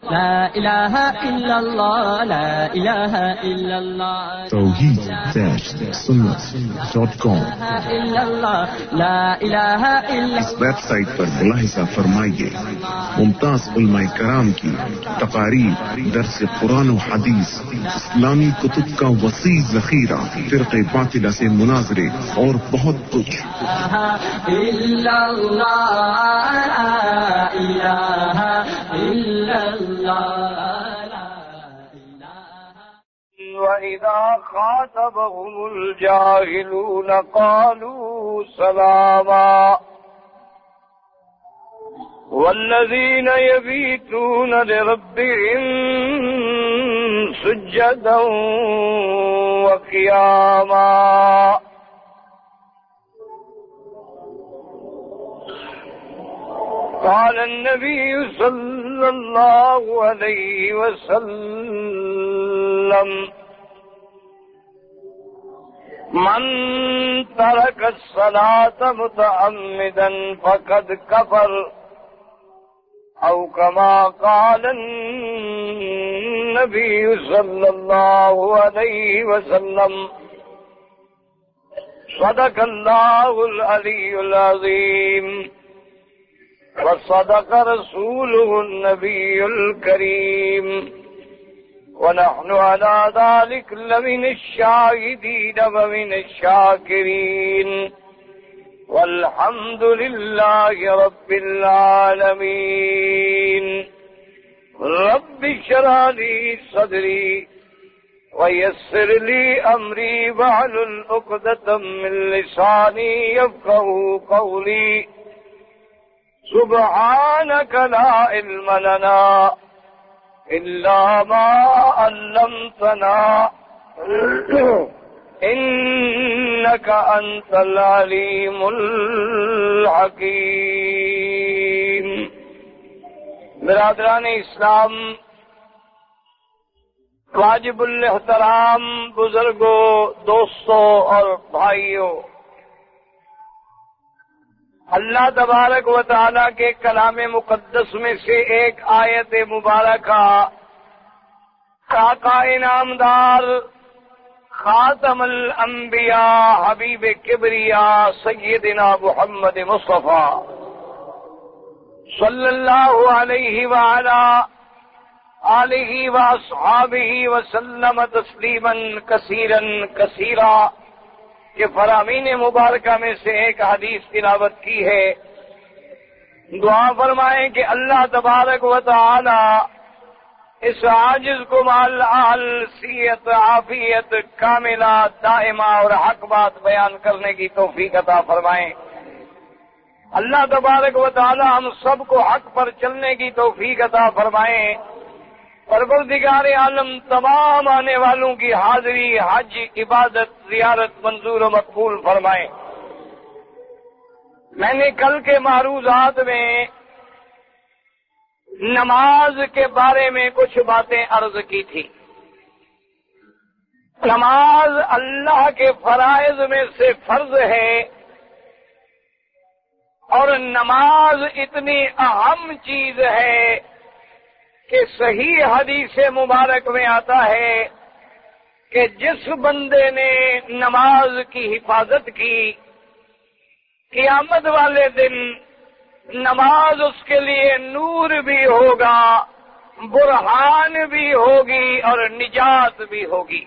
لا إله إلا الله لا إله إلا الله توحید-sunnat.com إلا الله لا إله إلا اس ویب سائٹ پر ملاحظہ فرمائیے ممتاز علماء کرام کی تقاریر، درس قرآن و حدیث، اسلامی کتب کا وسیع ذخیرہ، فرقے باطلہ سے مناظرے اور بہت کچھ۔ إلا الله لا إله إلا الله وَإِذَا خَاطَبَهُمُ الْجَاهِلُونَ قَالُوا سَلَامًا وَالَّذِينَ يَبِيتُونَ لِرَبِّهِمْ سُجَّدًا وَقِيَامًا قال النبي صلى الله عليه وسلم من ترك الصلاة متعمدا فقد كفر أو كما قال النبي صلى الله عليه وسلم صدق الله العلي العظيم وصدق رسوله النبي الكريم ونحن على ذلك لمن الشاهدين ومن الشاكرين والحمد لله رب العالمين رب اشرح لي صدري ويسر لي أمري واحلل عقدة من لساني يفقهوا قولي سبحانك لا علم لنا إلا ما علمتنا إنك أنت العليم الحكيم۔ برادران اسلام، واجب الاحترام بزرگوں، دوستوں اور بھائیوں، اللہ تبارک و تعالی کے کلام مقدس میں سے ایک آیت مبارکہ آقا انعامدار خاتم الانبیاء حبیب کبریاء سیدنا محمد مصطفیٰ صلی اللہ علیہ وعلا آلہ واصحابہ وسلم تسلیما کثیرا کثیرا کہ فرامین مبارکہ میں سے ایک حدیث تلاوت کی ہے۔ دعا فرمائیں کہ اللہ تبارک و تعالی اس عاجز کو مال صحت عافیت کاملہ دائمہ اور حق بات بیان کرنے کی توفیق عطا فرمائیں۔ اللہ تبارک و تعالی ہم سب کو حق پر چلنے کی توفیق عطا فرمائیں۔ پروردگار عالم تمام آنے والوں کی حاضری، حج، عبادت، زیارت منظور و مقبول فرمائے۔ میں نے کل کے معروضات میں نماز کے بارے میں کچھ باتیں عرض کی تھی۔ نماز اللہ کے فرائض میں سے فرض ہے، اور نماز اتنی اہم چیز ہے کہ صحیح حدیث مبارک میں آتا ہے کہ جس بندے نے نماز کی حفاظت کی، قیامت والے دن نماز اس کے لیے نور بھی ہوگا، برہان بھی ہوگی اور نجات بھی ہوگی۔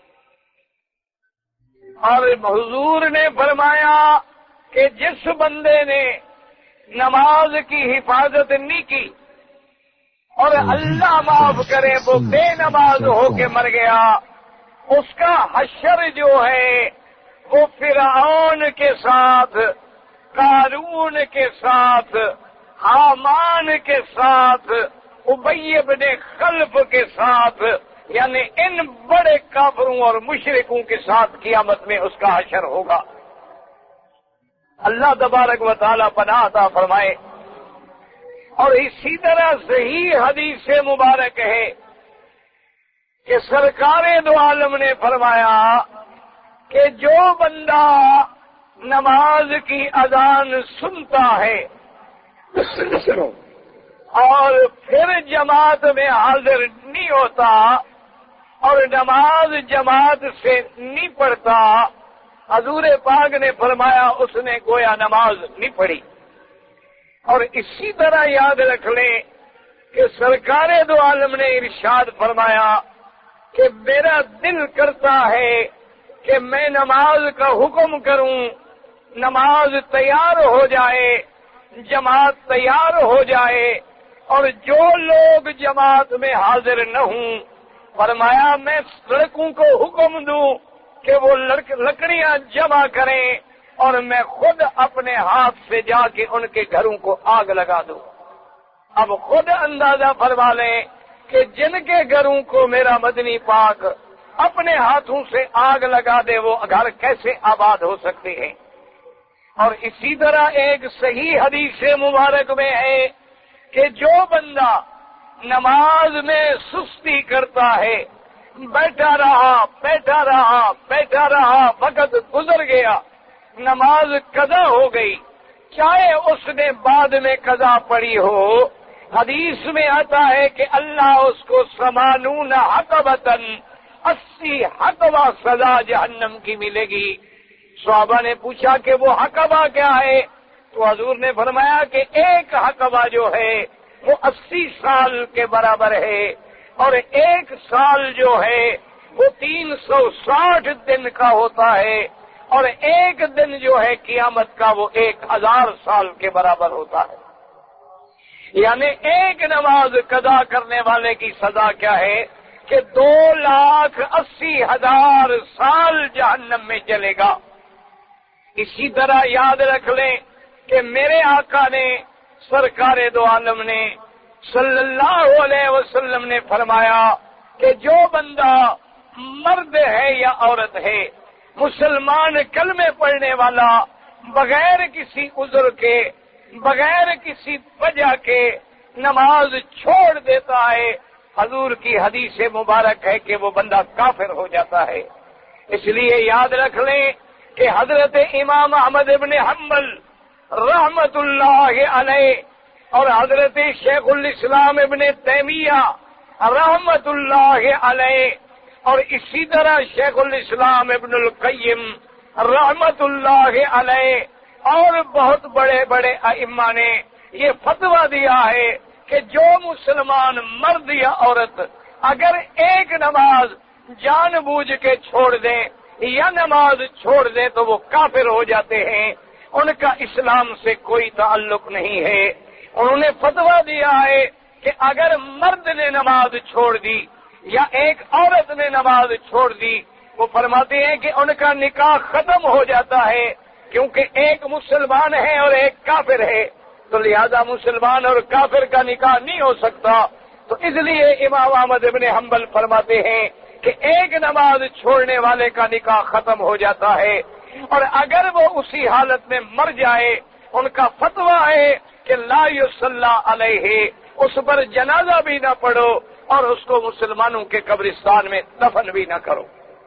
اور حضور نے فرمایا کہ جس بندے نے نماز کی حفاظت نہیں کی اور اللہ معاف کرے وہ بے نماز ہو کے مر گیا، اس کا حشر جو ہے وہ فرعون کے ساتھ، قارون کے ساتھ، حامان کے ساتھ، ابی بن خلف کے ساتھ، یعنی ان بڑے کافروں اور مشرکوں کے ساتھ قیامت میں اس کا حشر ہوگا۔ اللہ تبارک و تعالی پناہ عطا فرمائے۔ اور اسی طرح صحیح حدیث مبارک ہے کہ سرکار دو عالم نے فرمایا کہ جو بندہ نماز کی اذان سنتا ہے اور پھر جماعت میں حاضر نہیں ہوتا اور نماز جماعت سے نہیں پڑھتا، حضور پاک نے فرمایا اس نے گویا نماز نہیں پڑھی۔ اور اسی طرح یاد رکھ لیں کہ سرکار دو عالم نے ارشاد فرمایا کہ میرا دل کرتا ہے کہ میں نماز کا حکم کروں، نماز تیار ہو جائے، جماعت تیار ہو جائے، اور جو لوگ جماعت میں حاضر نہ ہوں، فرمایا میں لڑکوں کو حکم دوں کہ وہ لکڑیاں جمع کریں اور میں خود اپنے ہاتھ سے جا کے ان کے گھروں کو آگ لگا دوں۔ اب خود اندازہ فرما لیں کہ جن کے گھروں کو میرا مدنی پاک اپنے ہاتھوں سے آگ لگا دے وہ گھر کیسے آباد ہو سکتے ہیں۔ اور اسی طرح ایک صحیح حدیث مبارک میں ہے کہ جو بندہ نماز میں سستی کرتا ہے، بیٹھا رہا، وقت گزر گیا، نماز قضا ہو گئی، چاہے اس نے بعد میں قضا پڑھی ہو، حدیث میں آتا ہے کہ اللہ اس کو 80 حقبتن 80 حقبہ سزا جہنم کی ملے گی۔ صحابہ نے پوچھا کہ وہ حقبہ کیا ہے؟ تو حضور نے فرمایا کہ ایک حقبہ جو ہے وہ 80 سال کے برابر ہے، اور ایک سال جو ہے وہ 360 دن کا ہوتا ہے، اور ایک دن جو ہے قیامت کا وہ 1000 سال کے برابر ہوتا ہے۔ یعنی ایک نماز قضا کرنے والے کی سزا کیا ہے کہ 2,80,000 سال جہنم میں چلے گا۔ اسی طرح یاد رکھ لیں کہ میرے آقا نے سرکار دو عالم نے صلی اللہ علیہ وسلم نے فرمایا کہ جو بندہ مرد ہے یا عورت ہے، مسلمان کلمے پڑھنے والا، بغیر کسی عذر کے، بغیر کسی وجہ کے نماز چھوڑ دیتا ہے، حضور کی حدیث مبارک ہے کہ وہ بندہ کافر ہو جاتا ہے۔ اس لیے یاد رکھ لیں کہ حضرت امام احمد ابن حنبل رحمت اللہ علیہ اور حضرت شیخ الاسلام ابن تیمیہ رحمت اللہ علیہ اور اسی طرح شیخ الاسلام ابن القیم رحمت اللہ علیہ اور بہت بڑے بڑے ائمہ نے یہ فتویٰ دیا ہے کہ جو مسلمان مرد یا عورت اگر ایک نماز جان بوجھ کے چھوڑ دیں یا نماز چھوڑ دیں تو وہ کافر ہو جاتے ہیں، ان کا اسلام سے کوئی تعلق نہیں ہے۔ انہوں نے فتویٰ دیا ہے کہ اگر مرد نے نماز چھوڑ دی یا ایک عورت نے نماز چھوڑ دی، وہ فرماتے ہیں کہ ان کا نکاح ختم ہو جاتا ہے، کیونکہ ایک مسلمان ہے اور ایک کافر ہے، تو لہذا مسلمان اور کافر کا نکاح نہیں ہو سکتا۔ تو اس لیے امام احمد ابن حنبل فرماتے ہیں کہ ایک نماز چھوڑنے والے کا نکاح ختم ہو جاتا ہے، اور اگر وہ اسی حالت میں مر جائے ان کا فتویٰ ہے کہ لا یصلی علیہ، اس پر جنازہ بھی نہ پڑھو اور اس کو مسلمانوں کے قبرستان میں دفن بھی نہ کرو۔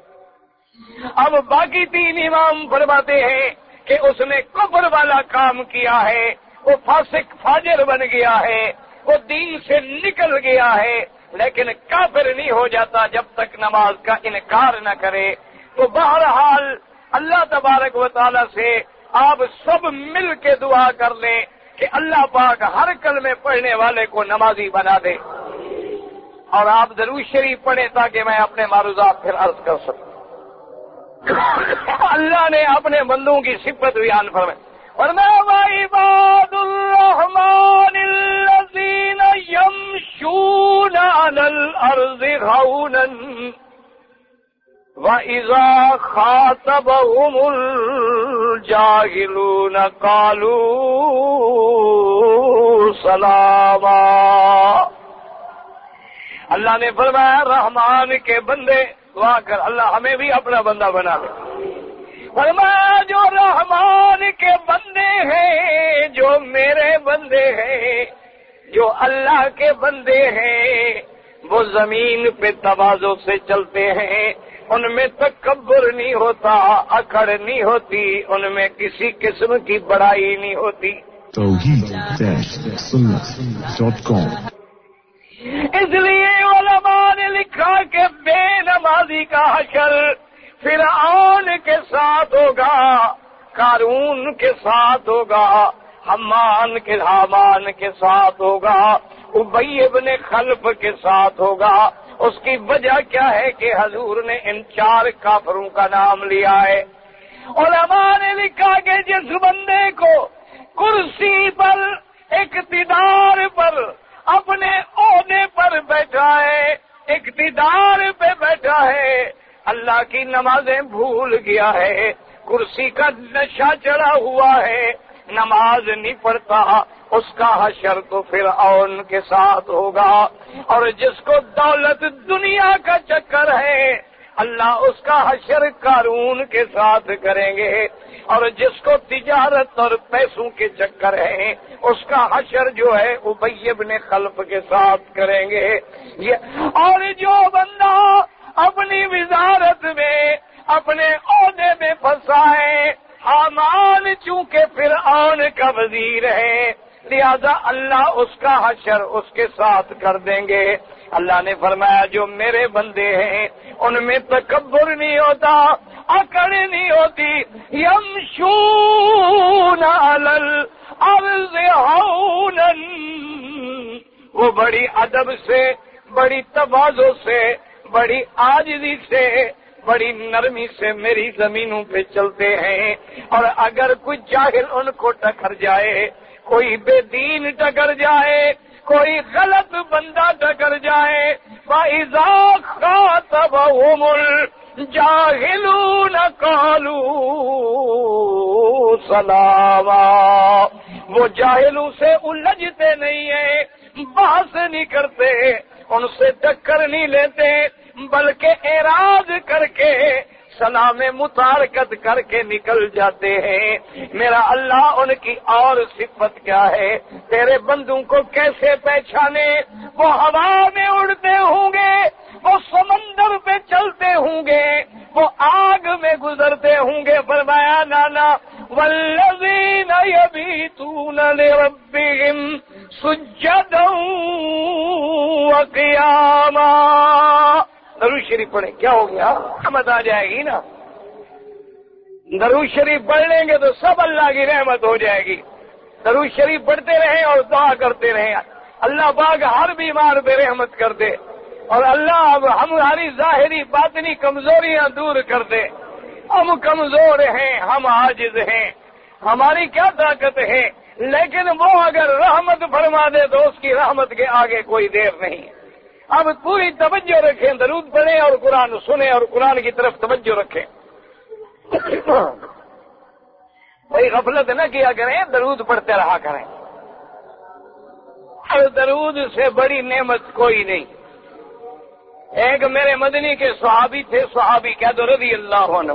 اب باقی 3 امام فرماتے ہیں کہ اس نے کفر والا کام کیا ہے، وہ فاسق فاجر بن گیا ہے، وہ دین سے نکل گیا ہے، لیکن کافر نہیں ہو جاتا جب تک نماز کا انکار نہ کرے۔ تو بہرحال اللہ تبارک و تعالی سے آپ سب مل کے دعا کر لیں کہ اللہ پاک ہر کلمے پڑھنے والے کو نمازی بنا دے، اور آپ درود شریف پڑھیں تاکہ میں اپنے معروضات پھر عرض کر سکوں۔ اللہ نے اپنے بندوں کی صفت بیان فرمائی، فرمایا وَعِبَادُ الرَّحْمَنِ الَّذِينَ يَمْشُونَ عَلَى الْأَرْضِ هَوْنًا وَإِذَا خَاطَبَهُمُ الْجَاهِلُونَ قَالُوا سَلَامًا۔ اللہ نے فرمایا رحمان کے بندے دعا کر اللہ ہمیں بھی اپنا بندہ بنا دے۔ فرمایا جو رحمان کے بندے ہیں، جو میرے بندے ہیں، جو اللہ کے بندے ہیں، وہ زمین پہ تواضع سے چلتے ہیں، ان میں تکبر نہیں ہوتا، اکڑ نہیں ہوتی، ان میں کسی قسم کی بڑائی نہیں ہوتی۔ tawheed-sunnah.com. اس لیے علماء نے لکھا کہ بے نمازی کا حشر فرعون کے ساتھ ہوگا، قارون کے ساتھ ہوگا، حامان کے ساتھ ہوگا، ابی ابن خلف کے ساتھ ہوگا۔ اس کی وجہ کیا ہے کہ حضور نے ان 4 کافروں کا نام لیا ہے۔ علماء نے لکھا کہ جس بندے کو کرسی پر، اقتدار پر، اپنے عہدے پر بیٹھا ہے، اقتدار پہ بیٹھا ہے، اللہ کی نمازیں بھول گیا ہے، کرسی کا نشہ چڑھا ہوا ہے، نماز نہیں پڑھتا، اس کا حشر تو فرعون کے ساتھ ہوگا۔ اور جس کو دولت دنیا کا چکر ہے، اللہ اس کا حشر قارون کے ساتھ کریں گے، اور جس کو تجارت اور پیسوں کے چکر ہے، اس کا حشر جو ہے ابی ابن خلف کے ساتھ کریں گے۔ اور جو بندہ اپنی وزارت میں، اپنے عہدے میں پھنسا ہے، حامان چونکہ فرعون کا وزیر ہے، لہذا اللہ اس کا حشر اس کے ساتھ کر دیں گے۔ اللہ نے فرمایا جو میرے بندے ہیں ان میں تکبر نہیں ہوتا، اکڑ نہیں ہوتی، یمشون علی الارض ہونا، وہ بڑی ادب سے، بڑی تواضع سے، بڑی عاجزی سے، بڑی نرمی سے میری زمینوں پہ چلتے ہیں۔ اور اگر کوئی جاہل ان کو ٹکر جائے، کوئی بے دین ٹکر جائے، کوئی غلط بندہ ٹکر جائے، فَإِذَا خَاطَبَهُمُ الْجَاهِلُونَ قَالُوا سَلَامًا، وہ جاہلوں سے الجھتے نہیں ہیں، بحث نہیں کرتے، ان سے ٹکر نہیں لیتے، بلکہ اعراض کر کے سلام متارکت کر کے نکل جاتے ہیں۔ میرا اللہ ان کی اور صفت کیا ہے، تیرے بندوں کو کیسے پہچانے؟ وہ ہوا میں اڑتے ہوں گے، وہ سمندر پہ چلتے ہوں گے، وہ آگ میں گزرتے ہوں گے۔ فرمایا نانا والذین یبیتون لربہم سجدا وقیاما، درود شریف پڑھیں، کیا ہو گیا؟ رحمت آ جائے گی نا۔ درود شریف پڑھ لیں گے تو سب اللہ کی رحمت ہو جائے گی۔ درود شریف پڑھتے رہیں اور دعا کرتے رہیں، اللہ پاک ہر بیمار پہ رحمت کر دے، اور اللہ اب ہماری ظاہری باطنی کمزوریاں دور کر دے۔ ہم کمزور ہیں، ہم عاجز ہیں، ہماری کیا طاقت ہے، لیکن وہ اگر رحمت فرما دے تو اس کی رحمت کے آگے کوئی دیر نہیں ہے۔ اب پوری توجہ رکھیں، درود پڑھیں اور قرآن سنیں اور قرآن کی طرف توجہ رکھیں۔ بھائی غفلت نہ کیا کریں، درود پڑھتے رہا کریں، اور درود سے بڑی نعمت کوئی نہیں۔ ایک میرے مدنی کے صحابی تھے، صحابی کہہ دو رضی اللہ عنہ،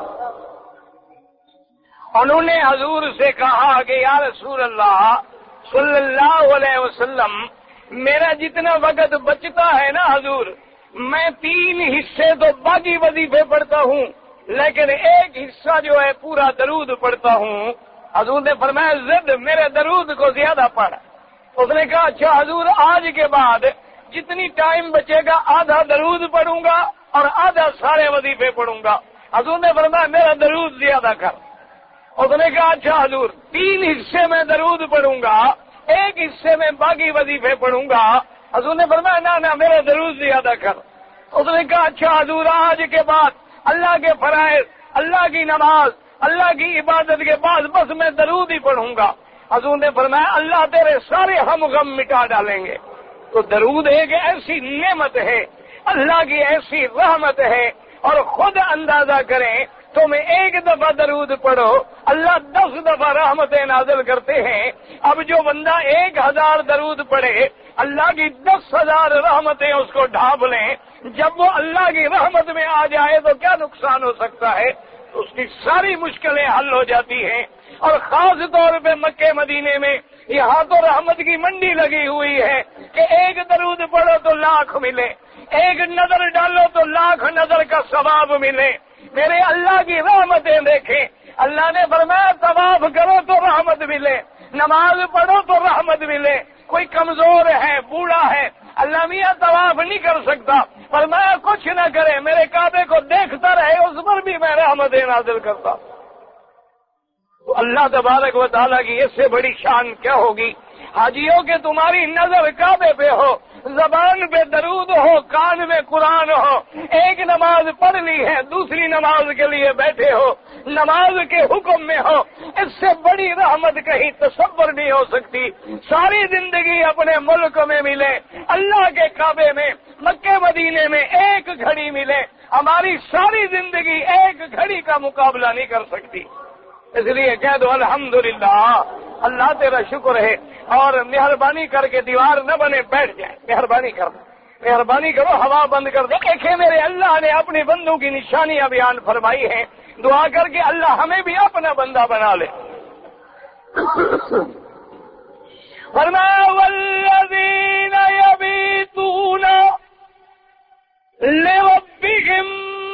انہوں نے حضور سے کہا کہ یا رسول اللہ صلی اللہ علیہ وسلم، میرا جتنا وقت بچتا ہے نا حضور، میں 3 حصے تو باقی وظیفے پڑھتا ہوں، لیکن ایک حصہ جو ہے پورا درود پڑھتا ہوں۔ حضور نے فرمایا زد میرے درود کو زیادہ پڑھ۔ اس نے کہا اچھا حضور، آج کے بعد جتنی ٹائم بچے گا آدھا درود پڑھوں گا اور آدھا سارے وظیفے پڑھوں گا۔ حضور نے فرمایا میرا درود زیادہ کر۔ اس نے کہا اچھا حضور، 3 حصے میں درود پڑھوں گا، ایک حصے میں باقی وظیفے پڑھوں گا۔ حضور نے فرمایا نہ میرا درود زیادہ کر۔ اس نے کہا اچھا حضور، آج کے بعد اللہ کے فرائض، اللہ کی نماز، اللہ کی عبادت کے بعد بس میں درود ہی پڑھوں گا۔ حضور نے فرمایا اللہ تیرے سارے ہم غم مٹا ڈالیں گے۔ تو درود ایک ایسی نعمت ہے، اللہ کی ایسی رحمت ہے، اور خود اندازہ کریں تم ایک دفعہ درود پڑھو، اللہ 10 دفعہ رحمتیں نازل کرتے ہیں۔ اب جو بندہ 1000 درود پڑھے، اللہ کی 10,000 رحمتیں اس کو ڈھانپ لیں۔ جب وہ اللہ کی رحمت میں آ جائے تو کیا نقصان ہو سکتا ہے؟ اس کی ساری مشکلیں حل ہو جاتی ہیں۔ اور خاص طور پہ مکے مدینے میں یہاں تو رحمت کی منڈی لگی ہوئی ہے کہ ایک درود پڑھو تو 1,00,000 ملے، ایک نظر ڈالو تو 1,00,000 نظر کا ثواب ملے۔ میرے اللہ کی رحمتیں دیکھیں، اللہ نے فرمایا طواف کرو تو رحمت ملے، نماز پڑھو تو رحمت ملے. کوئی کمزور ہے، بوڑھا ہے، اللہ میاں طواف نہیں کر سکتا، فرمایا کچھ نہ کرے، میرے کعبے کو دیکھتا رہے، اس پر بھی میں رحمت نازل کرتا. تو اللہ تبارک و تعالیٰ کی اس سے بڑی شان کیا ہوگی؟ حاجیوں کے تمہاری نظر کعبے پہ ہو، زبان پہ درود ہو، کان میں قرآن ہو، ایک نماز پڑھ لی ہے، دوسری نماز کے لیے بیٹھے ہو، نماز کے حکم میں ہو، اس سے بڑی رحمت کہیں تصور نہیں ہو سکتی. ساری زندگی اپنے ملک میں ملے، اللہ کے کعبے میں، مکے مدینے میں ایک گھڑی ملے، ہماری ساری زندگی ایک گھڑی کا مقابلہ نہیں کر سکتی. اس لیے کہہ دو الحمدللہ، اللہ تیرا شکر ہے، اور مہربانی کر کے دیوار نہ بنے بیٹھ جائیں. مہربانی کرو، ہوا بند کر دو. دیکھیں میرے اللہ نے اپنی بندوں کی نشانیاں بیان فرمائی ہیں، دعا کر کے اللہ ہمیں بھی اپنا بندہ بنا لے. فرمایا والذین یبیتون لربہم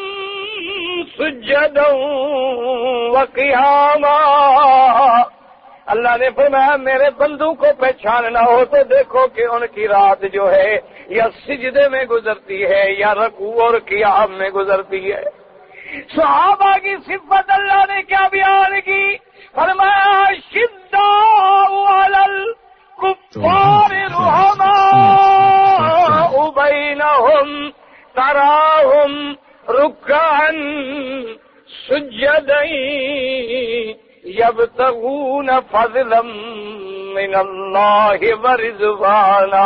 سجدا وقیاما. اللہ نے فرمایا میرے بندوں کو پہچاننا ہو تو دیکھو کہ ان کی رات جو ہے یا سجدے میں گزرتی ہے یا رکوع اور قیام میں گزرتی ہے. صحابہ کی صفت اللہ نے کیا بیان کی؟ فرمایا شداء علی الکفار رحماء بینہم تراہم رکعا سجدا یبتغون فضلا من اللہ ورضوانا.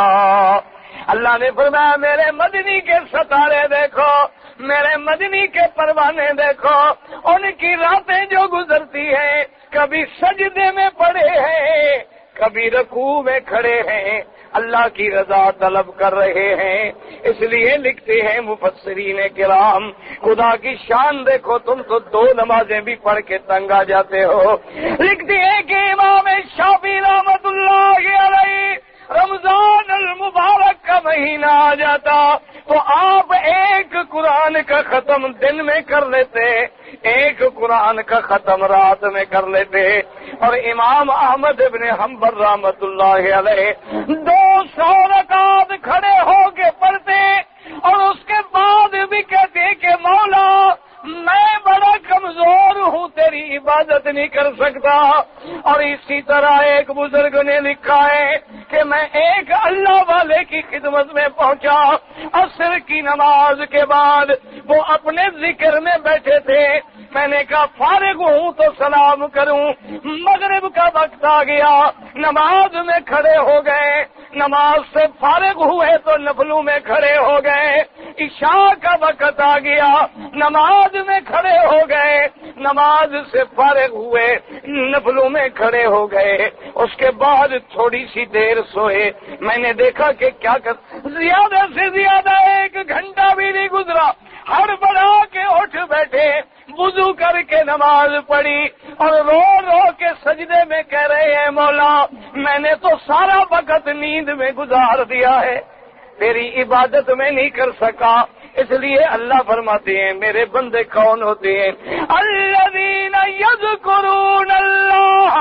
اللہ نے فرمایا میرے مدنی کے ستارے دیکھو، میرے مدنی کے پروانے دیکھو، ان کی راتیں جو گزرتی ہیں کبھی سجدے میں پڑے ہیں، کبھی رکوع میں کھڑے ہیں، اللہ کی رضا طلب کر رہے ہیں. اس لیے لکھتے ہیں مفسرین کرام، خدا کی شان دیکھو، تم تو 2 نمازیں بھی پڑھ کے تنگ آ جاتے ہو. لکھتے ہیں کہ امام شافعی رحمت اللہ علیہ رمضان المبارک کا مہینہ آ جاتا تو آپ ایک قرآن کا ختم دن میں کر لیتے، ایک قرآن کا ختم رات میں کر لیتے. اور امام احمد ابن حنبل رحمت اللہ علیہ 200 رکعت کھڑے ہو کے پڑھتے اور اس کے بعد بھی کہتے کہ مولا میں بڑا کمزور ہوں، تیری عبادت نہیں کر سکتا. اور اسی طرح ایک بزرگ نے لکھا ہے کہ میں ایک اللہ والے کی خدمت میں پہنچا، عصر کی نماز کے بعد وہ اپنے ذکر میں بیٹھے تھے. میں نے کہا فارغ ہوں تو سلام کروں. مغرب کا وقت آ گیا، نماز میں کھڑے ہو گئے، نماز سے فارغ ہوئے تو نفلوں میں کھڑے ہو گئے. عشاء کا وقت آ گیا، نماز میں کھڑے ہو گئے، نماز سے فارغ ہوئے، نفلوں میں کھڑے ہو گئے. اس کے بعد تھوڑی سی دیر سوئے. میں نے دیکھا کہ کیا زیادہ سے زیادہ 1 گھنٹہ بھی نہیں گزرا، ہڑبڑا کے اٹھ بیٹھے، وضو کر کے نماز پڑھی اور رو رو کے سجدے میں کہہ رہے ہیں مولا میں نے تو سارا وقت نیند میں گزار دیا ہے، تیری عبادت میں نہیں کر سکا. اس لیے اللہ فرماتے ہیں میرے بندے کون ہوتے ہیں؟ الذین یذکرون اللہ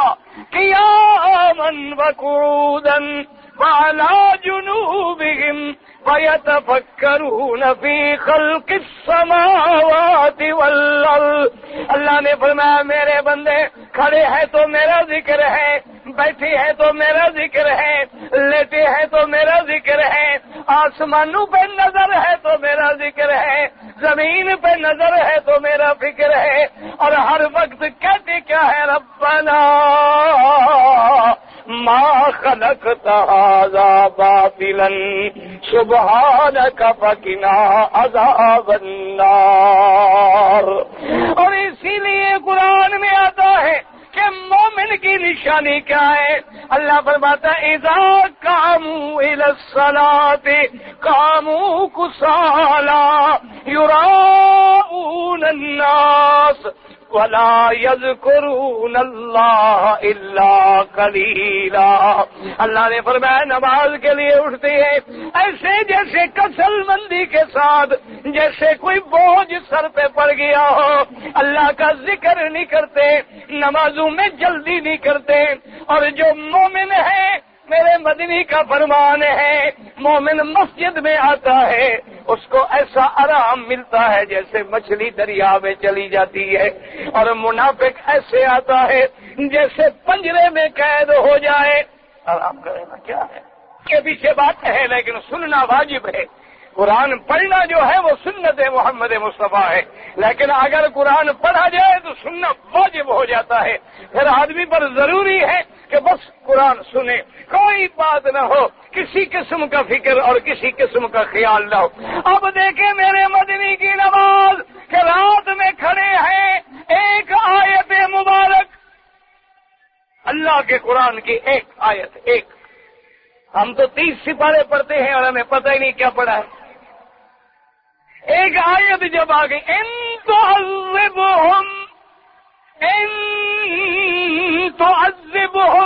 قیاما وقعودا وعلی جنوبہم وَيَتَفَكَّرُونَ فِي خَلْقِ السَّمَاوَاتِ وَالْأَرْضِ. اللہ نے فرمایا میرے بندے کھڑے ہیں تو میرا ذکر ہے، بیٹھے ہیں تو میرا ذکر ہے، لیٹے ہیں تو میرا ذکر ہے، آسمانوں پہ نظر ہے تو میرا ذکر ہے، زمین پہ نظر ہے تو میرا فکر ہے. اور ہر وقت کہتے کیا ہے؟ ربنا ما خلقت هذا باطلا سبحانك فقنا عذاب النار. اور اسی لیے قرآن میں آتا ہے کہ مومن کی نشانی کیا ہے؟ اللہ فرماتا ہے اذا قاموا الى الصلاة قاموا كسالى يراءون الناس ولا يذكرون اللہ الا قلیلا. اللہ نے فرمایا نماز کے لیے اٹھتے ہیں ایسے جیسے کسل مندی کے ساتھ، جیسے کوئی بوجھ سر پہ پڑ گیا ہو. اللہ کا ذکر نہیں کرتے، نمازوں میں جلدی نہیں کرتے. اور جو مومن ہے، میرے مدنی کا فرمان ہے، مومن مسجد میں آتا ہے اس کو ایسا آرام ملتا ہے جیسے مچھلی دریا میں چلی جاتی ہے، اور منافق ایسے آتا ہے جیسے پنجرے میں قید ہو جائے. آرام کرے نا کیا ہے کے پیچھے بات ہے، لیکن سننا واجب ہے. قرآن پڑھنا جو ہے وہ سنت محمد مصطفیٰ ہے، لیکن اگر قرآن پڑھا جائے تو سننا واجب ہو جاتا ہے. پھر آدمی پر ضروری ہے کہ بس قرآن سنے، کوئی بات نہ ہو، کسی قسم کا فکر اور کسی قسم کا خیال نہ ہو. اب دیکھیں میرے مدنی کی نماز کہ رات میں کھڑے ہیں، ایک آیت مبارک اللہ کے قرآن کی ایک آیت، ایک. ہم تو 30 سپارے پڑھتے ہیں اور ہمیں پتہ ہی نہیں کیا پڑھا ہے. ایک آیت جب آ گئی، ان تعذبهم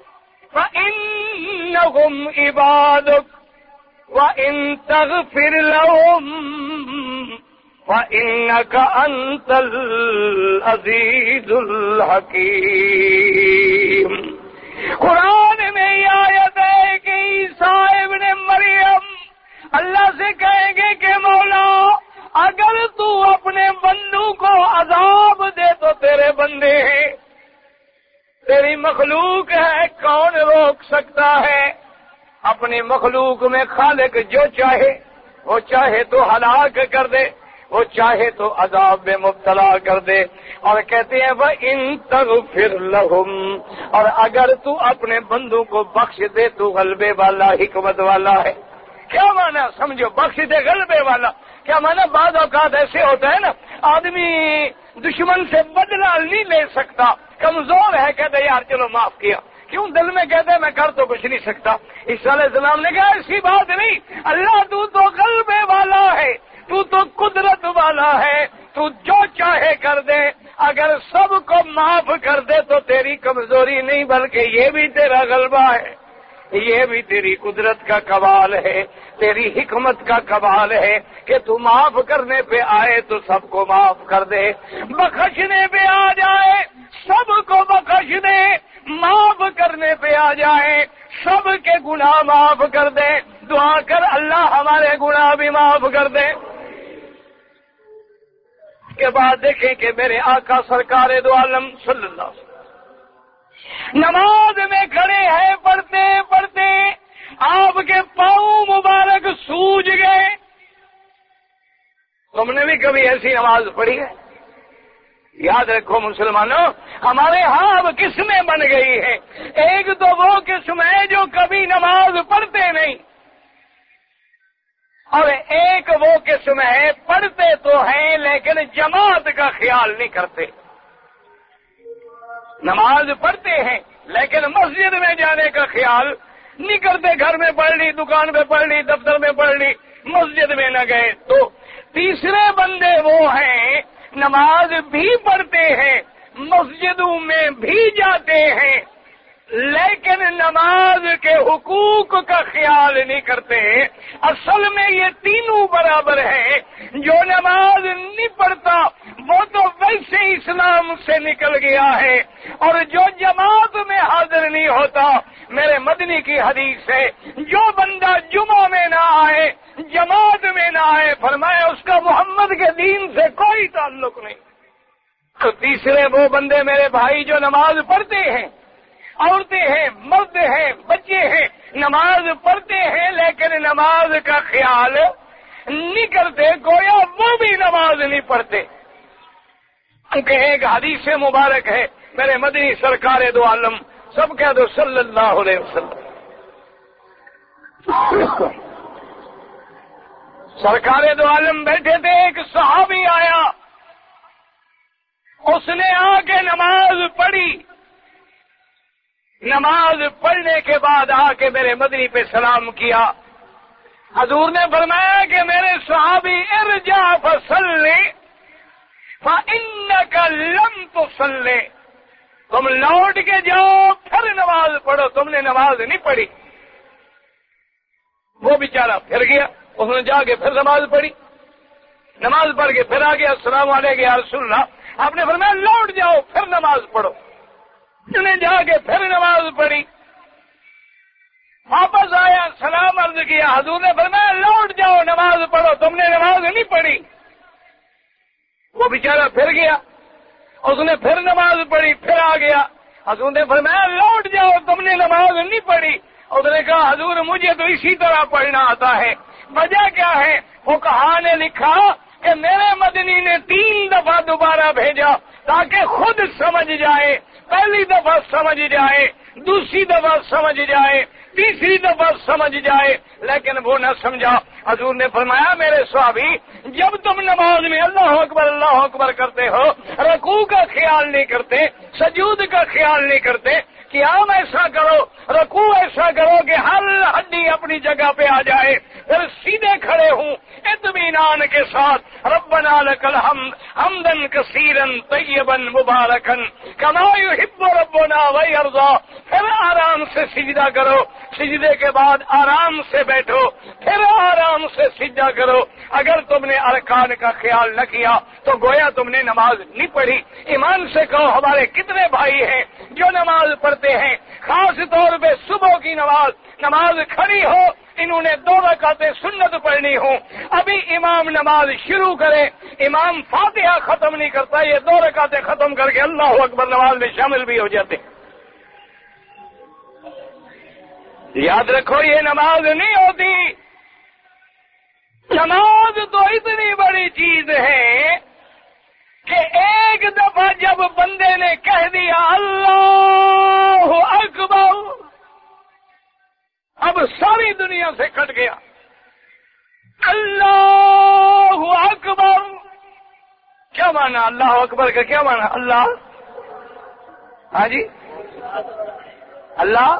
فإنهم عبادك وإن تغفر لهم فإنك أنت العزيز الحكيم. قرآن میں یہ آیت ہے کہ عیسیٰ ابن مریم اللہ سے کہیں گے کہ مولا اگر تو اپنے بندوں کو عذاب دے تو تیرے بندے ہیں، تیری مخلوق ہے، کون روک سکتا ہے؟ اپنی مخلوق میں خالق جو چاہے، وہ چاہے تو ہلاک کر دے، وہ چاہے تو عذاب میں مبتلا کر دے. اور کہتے ہیں وَإِن تَغْفِرْ لَهُمْ، اور اگر تو اپنے بندوں کو بخش دے تو غلبے والا، حکمت والا ہے. کیا معنی سمجھو بخش دے غلبے والا؟ کیا معنی بعض اوقات ایسے ہوتا ہے نا، آدمی دشمن سے بدلہ نہیں لے سکتا، کمزور ہے، کہتے یار چلو معاف کیا، کیوں دل میں کہتے میں کر تو کچھ نہیں سکتا. عیسیٰ علیہ السلام نے کہا ایسی بات نہیں، اللہ تو غلبے والا ہے، تو قدرت والا ہے، تو جو چاہے کر دے. اگر سب کو معاف کر دے تو تیری کمزوری نہیں بلکہ یہ بھی تیرا غلبہ ہے، یہ بھی تیری قدرت کا کمال ہے، تیری حکمت کا کمال ہے کہ تو معاف کرنے پہ آئے تو سب کو معاف کر دے، بخشنے پہ آ جائے سب کو بخش دے، معاف کرنے پہ آ جائے سب کے گناہ معاف کر دے. دعا کر اللہ ہمارے گناہ بھی معاف کر دے. کے بعد دیکھیں کہ میرے آقا سرکار دو عالم صلی اللہ علیہ وسلم نماز میں کھڑے ہیں، پڑھتے پڑھتے آپ کے پاؤں مبارک سوج گئے. تم نے بھی کبھی ایسی نماز پڑھی ہے؟ یاد رکھو مسلمانوں، ہمارے ہاں اب قسمیں بن گئی ہیں. ایک تو وہ قسم ہے جو کبھی نماز پڑھتے نہیں، اور ایک وہ قسم ہے پڑھتے تو ہیں لیکن جماعت کا خیال نہیں کرتے. نماز پڑھتے ہیں لیکن مسجد میں جانے کا خیال نہیں کرتے. گھر میں پڑھ لی، دکان پہ پڑھ لی، دفتر میں پڑھ لی، مسجد میں نہ گئے. تو تیسرے بندے وہ ہیں نماز بھی پڑھتے ہیں، مسجدوں میں بھی جاتے ہیں، لیکن نماز کے حقوق کا خیال نہیں کرتے. اصل میں یہ تینوں برابر ہیں. جو نماز نہیں پڑھتا وہ تو ویسے اسلام سے نکل گیا ہے، اور جو جماعت میں حاضر نہیں ہوتا، میرے مدنی کی حدیث ہے جو بندہ جمعہ میں نہ آئے، جماعت میں نہ آئے، فرمایا اس کا محمد کے دین سے کوئی تعلق نہیں. تو تیسرے وہ بندے میرے بھائی جو نماز پڑھتے ہیں، عورتیں ہیں، مرد ہیں، بچے ہیں، نماز پڑھتے ہیں لیکن نماز کا خیال نہیں کرتے، گویا وہ بھی نماز نہیں پڑھتے. کہ ایک حدیث مبارک ہے میرے مدنی سرکار دو عالم، سب کہہ دو صلی اللہ علیہ وسلم. سرکار دو عالم بیٹھے تھے، ایک صحابی آیا، اس نے آ کے نماز پڑھی. نماز پڑھنے کے بعد آ کے میرے مدنی پہ سلام کیا. حضور نے فرمایا کہ میرے صحابی ارجع فصلی فَإِنَّكَ لَمْ تُصَلِّ، تم لوٹ کے جاؤ پھر نماز پڑھو، تم نے نماز نہیں پڑھی۔ وہ بیچارہ پھر گیا، اس نے جا کے پھر نماز پڑھی، نماز پڑھ کے پھر آ گیا، السلام علیکم یا رسول اللہ، آپ نے فرمایا لوٹ جاؤ پھر نماز پڑھو، اس نے جا کے پھر نماز پڑھی، واپس آیا سلام عرض کیا، حضور نے فرمایا لوٹ جاؤ نماز پڑھو، تم نے نماز نہیں پڑھی۔ وہ بیچارہ پھر گیا، اس نے پھر نماز پڑھی، پھر آ گیا، حضور نے فرمایا لوٹ جاؤ تم نے نماز نہیں پڑھی۔ اس نے کہا حضور مجھے تو اسی طرح پڑھنا آتا ہے، وجہ کیا ہے؟ فقہا نے لکھا کہ میرے مدنی نے 3 دفعہ دوبارہ بھیجا تاکہ خود سمجھ جائے، پہلی دفعہ سمجھ جائے، دوسری دفعہ سمجھ جائے، تیسری دفعہ سمجھ جائے، لیکن وہ نہ سمجھا۔ حضور نے فرمایا میرے صحابی جب تم نماز میں اللہ اکبر کرتے ہو، رکوع کا خیال نہیں کرتے، سجود کا خیال نہیں کرتے، قیام ایسا کرو، رکوع ایسا کرو کہ ہر ہڈی اپنی جگہ پہ آ جائے، پھر سیدھے کھڑے ہوں اطمینان کے ساتھ، ربنا لک الحمد حمدا کثیرا طیبا مبارکا کما یحب ربنا ویرضا، پھر آرام سے سجدہ کرو، سجدے کے بعد آرام سے بیٹھو، پھر آرام سے سجدہ کرو۔ اگر تم نے ارکان کا خیال نہ کیا تو گویا تم نے نماز نہیں پڑھی۔ ایمان سے کہو ہمارے کتنے بھائی ہیں جو نماز پڑھتے ہیں، خاص طور پہ صبح کی نماز کھڑی ہو، انہوں نے 2 رکعتیں سنت پڑھنی ہوں، ابھی امام نماز شروع کرے، امام فاتحہ ختم نہیں کرتا، یہ 2 رکعتیں ختم کر کے اللہ اکبر نماز میں شامل بھی ہو جاتے ہیں۔ یاد رکھو یہ نماز نہیں ہوتی، نماز تو اتنی بڑی چیز ہے کہ ایک دفعہ جب بندے نے کہہ دیا اللہ اکبر، اب ساری دنیا سے کٹ گیا۔ اللہ اکبر کیا مانا؟ اللہ اکبر کا کیا مانا؟ اللہ، ہاں جی اللہ،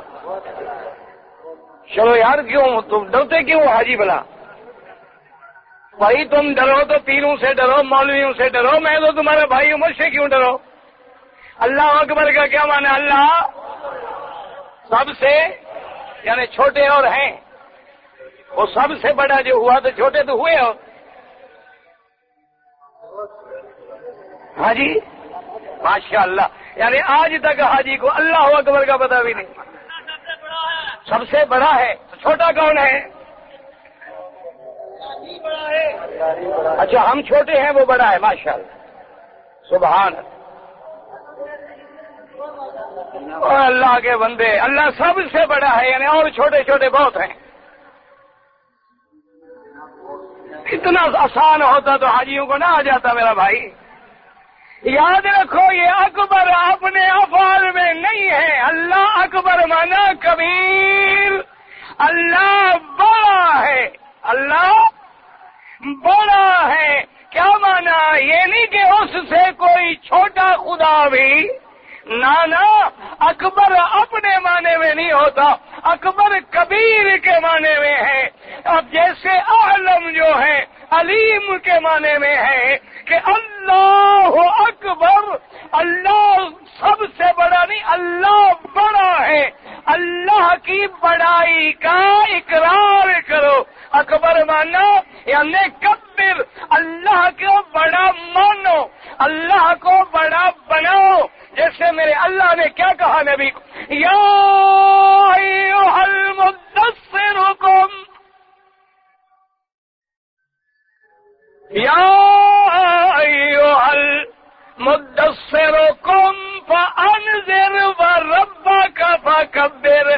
چلو یار کیوں تم ڈرتے کیوں حاجی بلا؟ بھائی تم ڈرو تو پیروں سے ڈرو، مولویوں سے ڈرو، میں تو تمہارا بھائی ہوں، مجھ سے کیوں ڈرو؟ اللہ اکبر کا کیا مانا؟ اللہ سب سے، یعنی چھوٹے اور ہیں، وہ سب سے بڑا جو ہوا تو چھوٹے تو ہوئے ہو، ہاں جی ماشاء اللہ، یعنی آج تک حاجی کو اللہ اکبر کا پتہ بھی نہیں، سب سے بڑا ہے، چھوٹا کون ہے؟ اچھا ہم چھوٹے ہیں وہ بڑا ہے، ماشاء اللہ سبحان اللہ، اللہ کے بندے، اللہ سب سے بڑا ہے، یعنی اور چھوٹے چھوٹے بہت ہیں۔ اتنا آسان ہوتا تو حاجیوں کو نہ آ جاتا میرا بھائی۔ یاد رکھو یہ اکبر اپنے افعال میں نہیں ہے، اللہ اکبر مانا کبیر، اللہ بڑا ہے، اللہ بڑا ہے۔ کیا مانا؟ یہ نہیں کہ اس سے کوئی چھوٹا خدا بھی، نانا، اکبر اپنے معنی میں نہیں ہوتا، اکبر کبیر کے معنی میں ہے۔ اب جیسے عالم جو ہے علیم کے معنی میں ہے کہ اللہ اکبر، اللہ سب سے بڑا نہیں، اللہ بڑا ہے، اللہ کی بڑائی کا اقرار کرو۔ اکبر مانو یعنی کبر، اللہ کو بڑا مانو، اللہ کو بڑا بناؤ۔ جیسے میرے اللہ نے کیا کہا نبی کو، یا ایھا المدثر قم، یا ایھا المدثر قم فانذر وربک فکبر،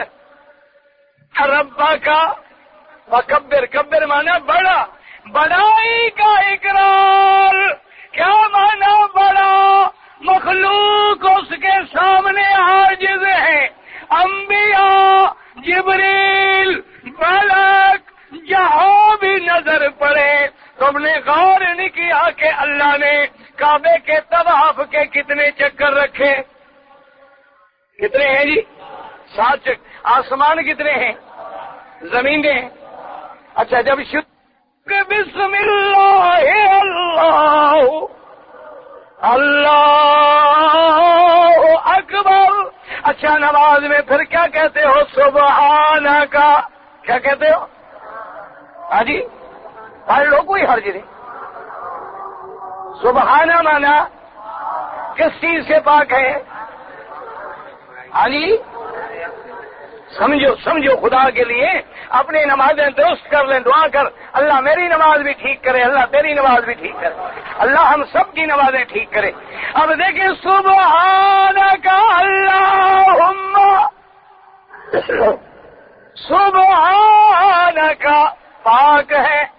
ربک فکبر، کبر مانا بڑا، بڑائی کا اقرار۔ کیا مانا بڑا؟ مخلوق اس کے سامنے عاجز ہے، انبیاء، جبریل، ملک جہاں بھی نظر پڑے۔ تم نے غور نہیں کیا کہ اللہ نے کعبے کے طواف کے کتنے چکر رکھے؟ کتنے ہیں جی؟ 7 چکر۔ آسمان کتنے ہیں؟ زمینیں۔ اچھا جب شروع بسم اللہ اللہ اللہ اکبر. اچھا نماز میں پھر کیا کہتے ہو؟ سبحانک. کیا کہتے ہو؟ ہاں جی پڑھ لو، کوئی حرج نہیں. سبحانہ مانا کس چیز سے پاک ہے؟ ہاں جی سمجھو خدا کے لیے اپنی نمازیں درست کر لیں. دعا کر اللہ میری نماز بھی ٹھیک کرے، اللہ تیری نماز بھی ٹھیک کرے، اللہ ہم سب کی نمازیں ٹھیک کرے. اب دیکھیں سبحانک اللہم، سبحانک پاک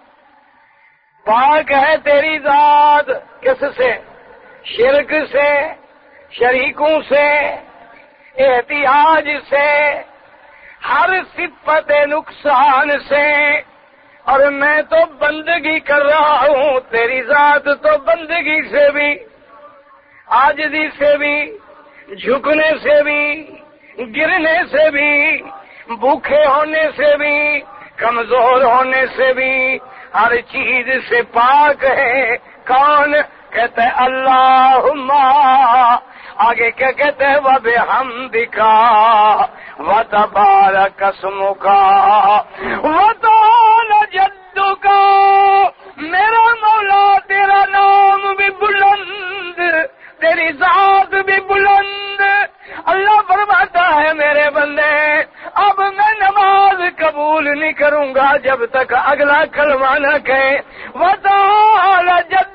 ہے تیری ذات. کس سے؟ شرک سے، شریکوں سے، احتیاج سے، ہر صفت نقصان سے. اور میں تو بندگی کر رہا ہوں، تیری ذات تو بندگی سے بھی، عاجزی سے بھی، جھکنے سے بھی، گرنے سے بھی، بھوکے ہونے سے بھی، کمزور ہونے سے بھی، ہر چیز سے پاک ہے. کون؟ کہتے ہیں اللہم. آگے کیا کہتے ہیں؟ وَبِحَمْدِكَ وَتَبَارَكَ اسْمُكَ وَتَعَالَى جَدُّكَ. میرا مولا تیرا نام بھی بلند، تیری ذات بھی بلند. اللہ فرماتا ہے میرے بندے اب میں نماز قبول نہیں کروں گا جب تک اگلا کلمہ نہ کہے وَتَعَالَى جَدُّكَ.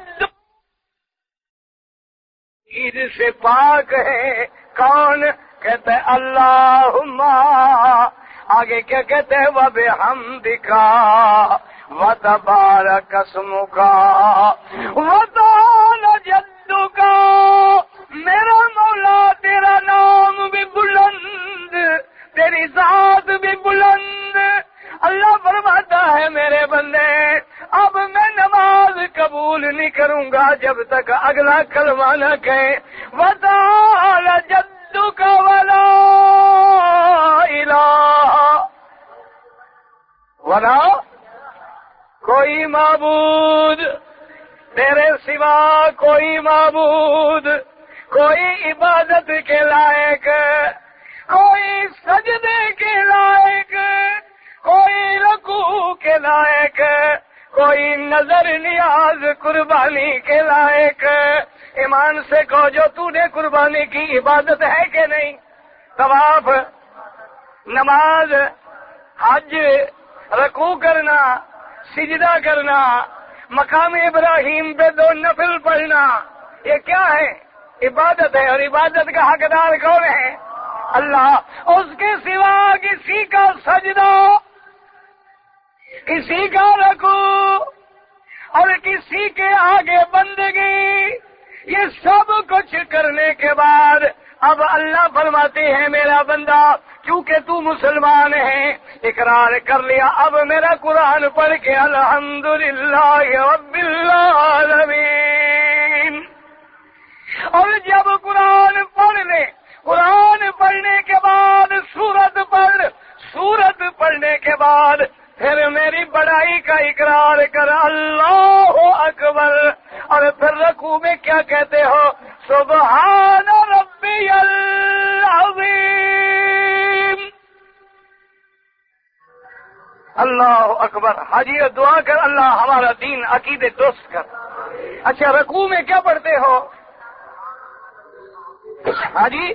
عید سے پاک ہے. کون؟ کہتے ہیں اللہم. آگے کیا کہتے ہیں؟ وَبِحَمْدِكَ وَتَبَارَكَ اسْمُكَ وَتَعَالَى جَدُّكَ. میرا مولا تیرا نام بھی بلند، تیری ذات بھی بلند. اللہ فرماتا ہے میرے بندے اب میں نماز قبول نہیں کروں گا جب تک اگلا کلمہ نہ کہے وَتَعَالَى جَدُّكَ وَلَا إِلَٰهَ وَلَا کوئی معبود تیرے سوا، کوئی معبود، کوئی عبادت کے لائق، کوئی سجدے کے لائق، کوئی رکوع کے لائق، کوئی نظر نیاز قربانی کے لائق. ایمان سے کہو جو تو نے قربانی کی عبادت ہے کہ نہیں؟ طواف، نماز، حج، رکوع کرنا، سجدہ کرنا، مقام ابراہیم پہ 2 نفل پڑھنا، یہ کیا ہے؟ عبادت ہے. اور عبادت کا حقدار کون ہے؟ اللہ. اس کے سوا کسی کا سجدہ، کسی کا رکوع اور کسی کے آگے بندگی، یہ سب کچھ کرنے کے بعد اب اللہ فرماتے ہیں میرا بندہ کیونکہ تو مسلمان ہے، اقرار کر لیا، اب میرا قرآن پڑھ کے الحمدللہ رب العالمین. اور جب قرآن پڑھ لے، قرآن پڑھنے کے بعد سورت پڑھ، سورت پڑھنے کے بعد پھر میری بڑائی کا اقرار کر اللہ اکبر. اور پھر رکوع میں کیا کہتے ہو؟ سبحان ربی العظیم. اللہ اکبر. حاجی دعا کر اللہ ہمارا دین عقیدے درست کر. اچھا رکوع میں کیا پڑھتے ہو؟ حاجی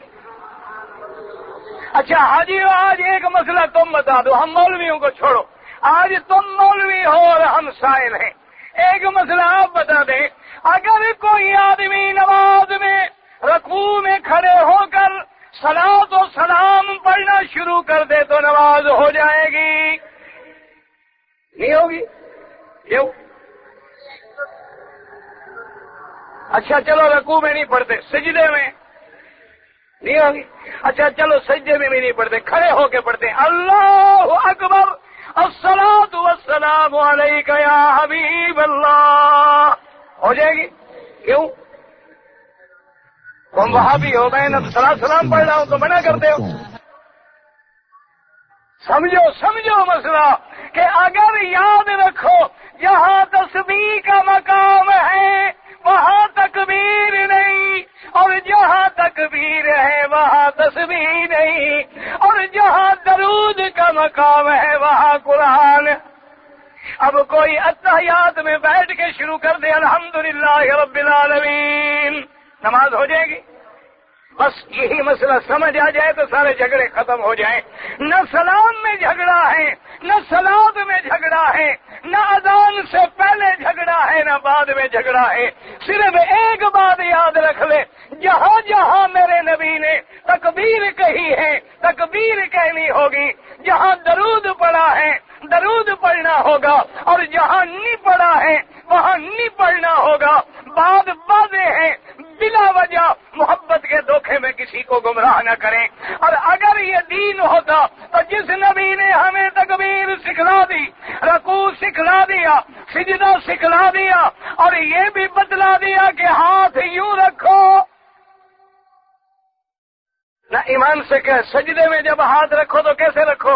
اچھا حاجی آج ایک مسئلہ تم بتا دو، ہم مولویوں کو چھوڑو، آج تم مولوی ہو اور ہم سائل ہیں. ایک مسئلہ آپ بتا دیں، اگر کوئی آدمی نماز میں رکوع میں کھڑے ہو کر صلاۃ و سلام پڑھنا شروع کر دے تو نماز ہو جائے گی؟ نہیں ہوگی؟ کیوں؟ اچھا چلو رکوع میں نہیں پڑھتے، سجدے میں نہیں ہوگی؟ اچھا چلو سجدے میں بھی نہیں پڑھتے، کھڑے ہو کے پڑھتے ہیں اللہ اکبر الصلاۃ والسلام علیک یا حبیب اللہ، ہو جائے گی؟ کیوں؟ تم وہاں بھی ہو، میں سلام پڑھ رہا ہوں تو منع کرتے ہو. سمجھو مسئلہ کہ اگر یاد رکھو جہاں تسبیح کا مقام ہے وہاں تکبیر نہیں کبھی نہیں، اور جہاں درود کا مقام ہے وہاں قرآن۔ اب کوئی اتحیات میں بیٹھ کے شروع کر دے الحمدللہ رب العالمین، نماز ہو جائے گی؟ بس یہی مسئلہ سمجھ آ جائے تو سارے جھگڑے ختم ہو جائیں۔ نہ سلام میں جھگڑا ہے، نہ صلات میں جھگڑا ہے، نہ اذان سے پہلے جھگڑا ہے، نہ بعد میں جھگڑا ہے۔ صرف ایک بات یاد رکھ لے، جہاں جہاں میرے نبی نے تکبیر کہی ہے تکبیر کہنی ہوگی، جہاں درود پڑھا ہے درود پڑھنا ہوگا، اور جہاں نہیں پڑھا ہے وہاں نہیں پڑھنا ہوگا۔ بات واضح ہے، بلا وجہ محبت کے دھوکے میں کسی کو گمراہ نہ کریں۔ اور اگر یہ دین ہوتا تو جس نبی نے ہمیں تکبیر سکھلا دی، رکوع سکھلا دیا، سجدہ سکھلا دیا، اور یہ بھی بتلا دیا کہ ہاتھ یوں رکھو، نہ ایمان سے کہ سجدے میں جب ہاتھ رکھو تو کیسے رکھو؟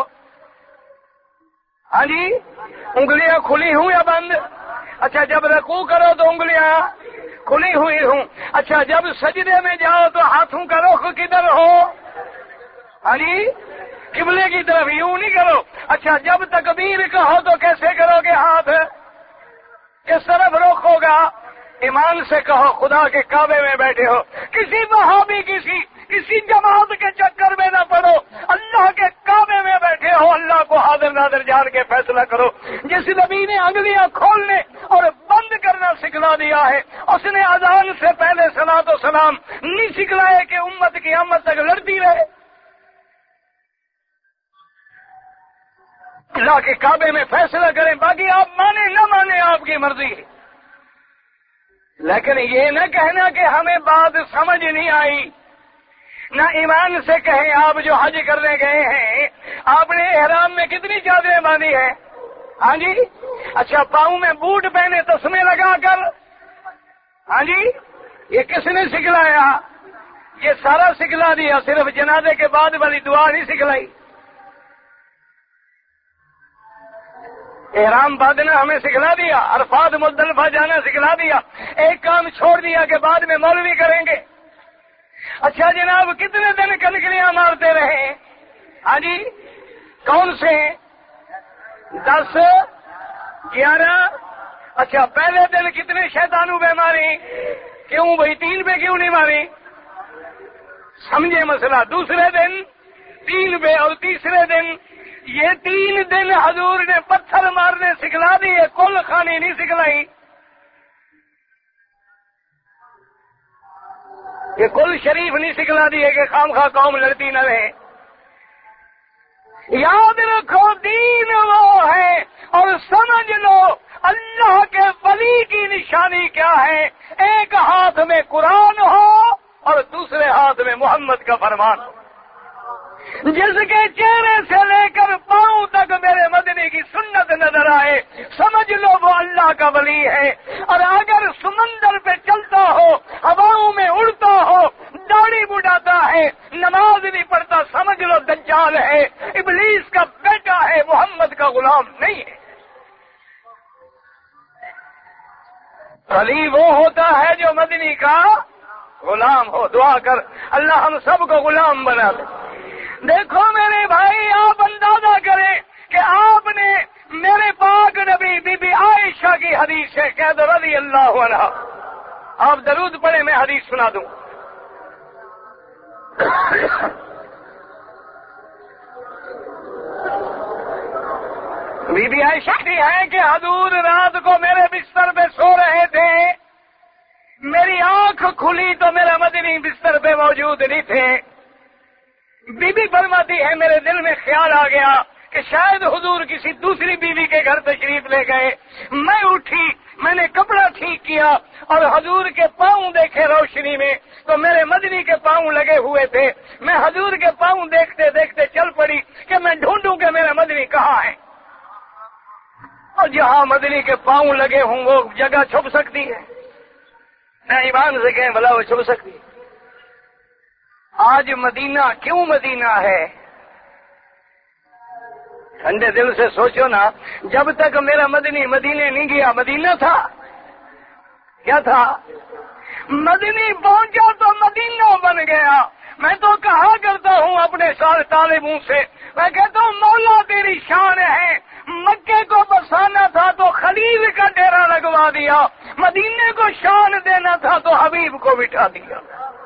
ہاں جی، انگلیاں کھلی ہوں یا بند؟ اچھا، جب رکوع کرو تو انگلیاں کھلی ہوئی ہوں۔ اچھا، جب سجدے میں جاؤ تو ہاتھوں کا رخ کدھر ہو؟ ہاں جی، قبلے کی طرف، یوں نہیں کرو۔ اچھا، جب تکبیر کہو تو کیسے کرو گے؟ ہاتھ کس طرف رخ ہوگا؟ ایمان سے کہو، خدا کے کعبے میں بیٹھے ہو، کسی وہابی کسی جماعت کے چکر میں نہ پڑو، اللہ کے کعبے میں بیٹھے ہو، اللہ کو حاضر ناظر جان کے فیصلہ کرو۔ جس نبی نے انگلیاں کھولنے اور بند کرنا سکھلا دیا ہے، اس نے اذان سے پہلے صلاۃ و سلام نہیں سکھلائے کہ امت کی آمد تک لڑتی رہے۔ اللہ کے کعبے میں فیصلہ کریں، باقی آپ مانے نہ مانے آپ کی مرضی، لیکن یہ نہ کہنا کہ ہمیں بات سمجھ نہیں آئی۔ نہ ایمان سے کہیں، آپ جو حج کرنے گئے ہیں، آپ نے احرام میں کتنی چادریں باندھی ہیں؟ ہاں جی، اچھا، پاؤں میں بوٹ پہنے تسمے لگا کر، ہاں جی، یہ کس نے سکھلایا؟ یہ سارا سکھلا دیا، صرف جنازے کے بعد والی دعا نہیں سکھلائی۔ احرام باندھنا ہمیں سکھلا دیا، عرفات مزدلفہ جانا سکھلا دیا، ایک کام چھوڑ دیا کہ بعد میں مولوی کریں گے۔ اچھا جناب، کتنے دن کنکریاں مارتے رہے؟ ہاں جی، کون سے؟ 10، 11؟ اچھا، پہلے دن کتنے شیطانوں پہ ماری؟ کیوں بھائی 3 پہ کیوں نہیں ماری؟ سمجھے مسئلہ؟ دوسرے دن 3 پہ، اور تیسرے دن یہ 3 دن حضور نے پتھر مارنے سکھلا دیے، کل خانی نہیں سکھلائی۔ یہ کل شریف نہیں سکھلا دیے کہ خام خواہ قوم لڑتی نہ رہے۔ یاد رکھو، دین وہ ہے، اور سمجھ لو اللہ کے ولی کی نشانی کیا ہے۔ ایک ہاتھ میں قرآن ہو اور دوسرے ہاتھ میں محمد کا فرمان ہو، جس کے چہرے سے لے کر پاؤں تک میرے مدنی کی سنت نظر آئے، سمجھ لو وہ اللہ کا ولی ہے۔ اور اگر سمندر پہ چلتا ہو، ہواؤں میں اڑتا ہو، داڑھی بڑھاتا ہے، نماز نہیں پڑھتا، سمجھ لو دجال ہے، ابلیس کا بیٹا ہے، محمد کا غلام نہیں ہے۔ ولی وہ ہوتا ہے جو مدنی کا غلام ہو۔ دعا کر اللہ ہم سب کو غلام بنا دے۔ دیکھو میرے بھائی، آپ اندازہ کریں کہ آپ نے میرے پاک نبی بی بی عائشہ کی حدیث ہے، کہہ دو رضی اللہ عنہ، آپ درود پڑھیں، میں حدیث سنا دوں۔ بی بی عائشہ کی ہے کہ حضور رات کو میرے بستر پہ سو رہے تھے، میری آنکھ کھلی تو میرا مدنی بستر پہ موجود نہیں تھے۔ بی بی فرماتی ہے میرے دل میں خیال آ گیا کہ شاید حضور کسی دوسری بیوی کے گھر تشریف لے گئے۔ میں اٹھی، میں نے کپڑا ٹھیک کیا اور حضور کے پاؤں دیکھے روشنی میں، تو میرے مدنی کے پاؤں لگے ہوئے تھے۔ میں حضور کے پاؤں دیکھتے دیکھتے چل پڑی کہ میں ڈھونڈوں کہ میرا مدنی کہاں ہے، اور جہاں مدنی کے پاؤں لگے ہوں وہ جگہ چھپ سکتی ہے؟ نہ ایمان سے کہیں بھلا وہ چھپ سکتی ہے؟ آج مدینہ کیوں مدینہ ہے؟ ٹھنڈے دل سے سوچو نا، جب تک میرا مدنی مدینے نہیں گیا مدینہ تھا؟ کیا تھا؟ مدنی پہنچا تو مدینہ بن گیا، میں تو کہا کرتا ہوں اپنے سارے طالبوں سے، میں کہتا ہوں مولا تیری شان ہے، مکے کو بسانا تھا تو خلیل کا ڈیرا لگوا دیا، مدینے کو شان دینا تھا تو حبیب کو بٹھا دیا۔